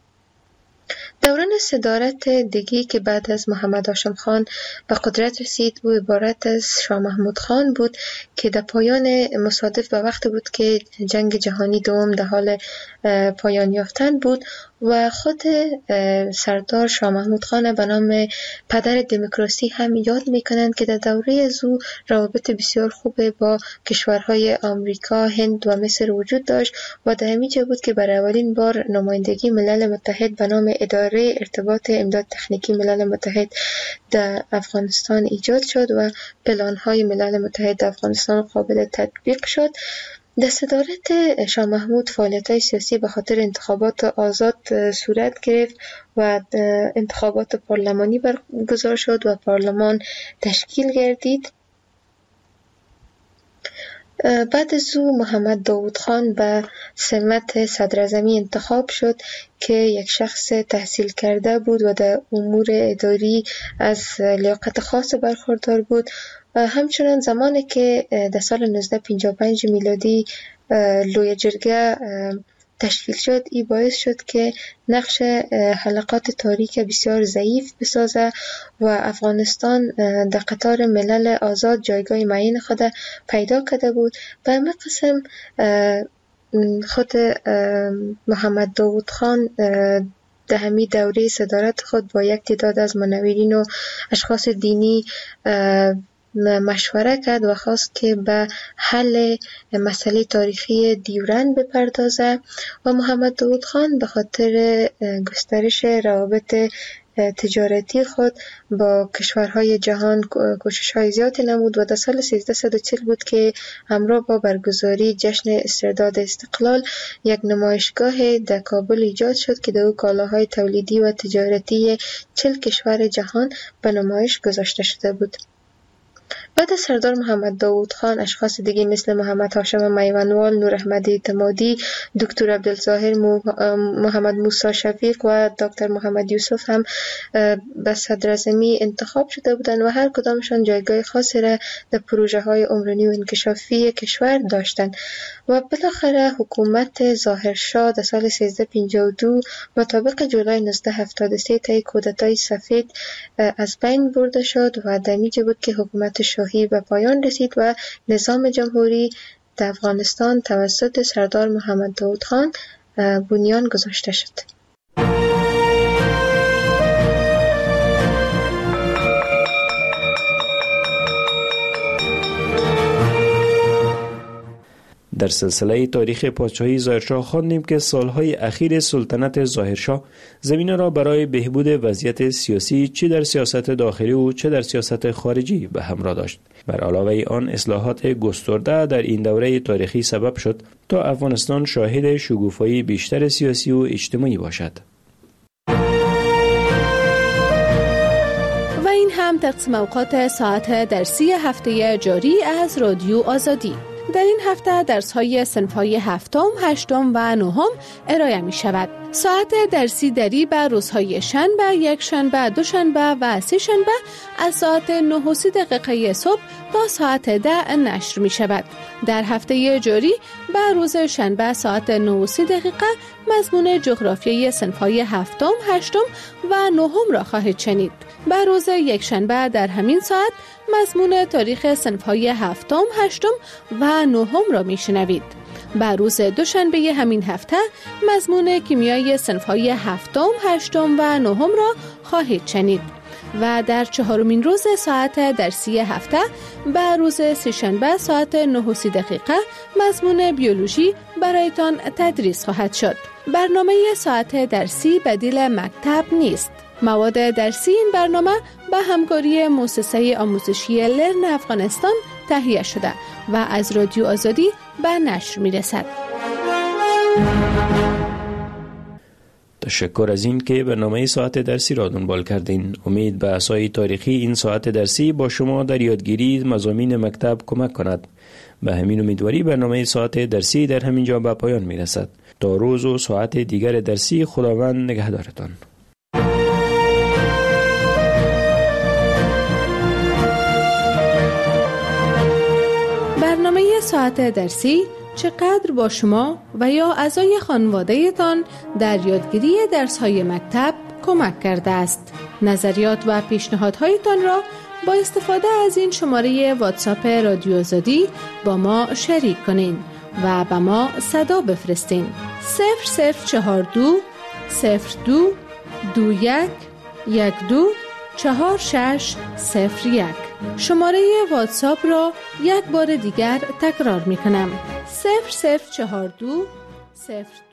دوران صدارت دیگی که بعد از محمد هاشم خان به قدرت رسید و عبارت از شاه محمود خان بود که در پایان مصادف به وقت بود که جنگ جهانی دوم در حال پایان یافتن بود و خود سردار شاه محمود خان به نام پدر دموکراسی هم یاد میکنند که در دوره از او روابط بسیار خوب با کشورهای آمریکا، هند و مصر وجود داشت و در همینجا بود که برای اولین بار نمایندگی ملل متحد به نام اداره ارتباط امداد تکنیکی ملل متحد در افغانستان ایجاد شد و پلان‌های ملل متحد در افغانستان قابل تطبیق شد. در صدارت شاه محمود فعالیت‌های سیاسی به خاطر انتخابات آزاد صورت گرفت و انتخابات پارلمانی برگزار شد و پارلمان تشکیل گردید. بعد از او محمد داود خان به سمت صدراعظمی انتخاب شد که یک شخص تحصیل کرده بود و در امور اداری از لیاقت خاص برخوردار بود. همچنان زمانی که در سال نوزده پنجاه و پنج میلادی لوی جرگه تشکیل شد، این باعث شد که نقش حلقات تاریک بسیار ضعیف بسازه و افغانستان در قطار ملل آزاد جایگاه معین خود پیدا کرده بود. به همین قسم خود محمد داود خان در همین دوره صدارت خود با یک تعداد از منورین و اشخاص دینی مشوره کرد و خواست که به حل مسئله تاریخی دیورند بپردازه و محمد داود خان به خاطر گسترش روابط تجارتی خود با کشورهای جهان کوشش‌های زیادی نمود و در سال سیزده و چهل بود که همراه با برگزاری جشن استرداد استقلال یک نمایشگاه در کابل ایجاد شد که در او کالاهای تولیدی و تجارتی چهل کشور جهان به نمایش گذاشته شده بود. بعد از سردار محمد داود خان اشخاص دیگه مثل محمد هاشم میوانوال، نور احمد اعتمادی، دکتر عبدالظاهر محمد موسی شفیق و دکتر محمد یوسف هم به صدراعظمی انتخاب شده بودند و هر کدامشان جایگاه خاصی را در پروژه های عمرانی و انکشافی کشور داشتند و بالاخره حکومت ظاهرشاه در سال سیزده پنجاه و دو مطابق جولای نوزده هفتاد و سه طی کودتای سفید از بین برده شد و در اینجا بود که حکومت شاهی به پایان رسید و نظام جمهوری در افغانستان توسط سردار محمد داود خان بنیان گذاشته شد. در سلسله تاریخ پادشاهی ظاهرشاه خواندیم که سالهای اخیر سلطنت ظاهرشاه زمینه را برای بهبود وضعیت سیاسی چه در سیاست داخلی و چه در سیاست خارجی به همراه داشت. بر علاوه آن اصلاحات گسترده در این دوره تاریخی سبب شد تا افغانستان شاهد شکوفایی بیشتر سیاسی و اجتماعی باشد. و این هم تقسیم اوقات ساعت درسی هفته جاری از رادیو آزادی. در این هفته درس‌های صنف‌های هفتم، هشتم و نهم ارائه می شود. ساعت درسی دری بر روزهای شنبه، یک شنبه، دو شنبه و سه شنبه از ساعت نه و سی دقیقه صبح تا ساعت ده نشر می شود. در هفته جاری بر روز شنبه ساعت نه و سی دقیقه مضمون جغرافیای صنف‌های هفتم، هشتم و نهم را خواهید شنید. بر روز یک شنبه در همین ساعت مضمون تاریخ صنف‌های هفتم، هشتم و نهم را می شنوید. بر روز دوشنبه همین هفته مضمون کیمیای صنف‌های هفتم، هشتم و نهم را خواهید شنید و در چهارمین روز ساعت درسی هفته بر روز سه‌شنبه ساعت نه و سی دقیقه مضمون بیولوژی برایتان تدریس خواهد شد. برنامه ساعت درسی بدیل مکتب نیست. مواد درسی این برنامه به همکاری مؤسسه آموزشی لرن افغانستان تهیه شده و از رادیو آزادی به نشر می رسد. تشکر از این که برنامه ساعت درسی را دنبال کردین. امید به اسای تاریخی این ساعت درسی با شما در یادگیری مضامین مکتب کمک کند. به همین امیدواری برنامه ساعت درسی در همین جا به پایان می رسد. تا روز و ساعت دیگر درسی خداوند نگهدارتان. برنامه ساعت درسی چقدر با شما و یا اعضای خانواده تان در یادگیری درس‌های مکتب کمک کرده است. نظریات و پیشنهادهایتان را با استفاده از این شماره واتساپ رادیو آزادی با ما شریک کنین و به ما صدا بفرستین. صفر صفر چهار دو صفر دو دو یک یک دو چهار شش صفر یک. شماره واتساپ را یک بار دیگر تکرار می کنم. صفر صفر چهار دو صفر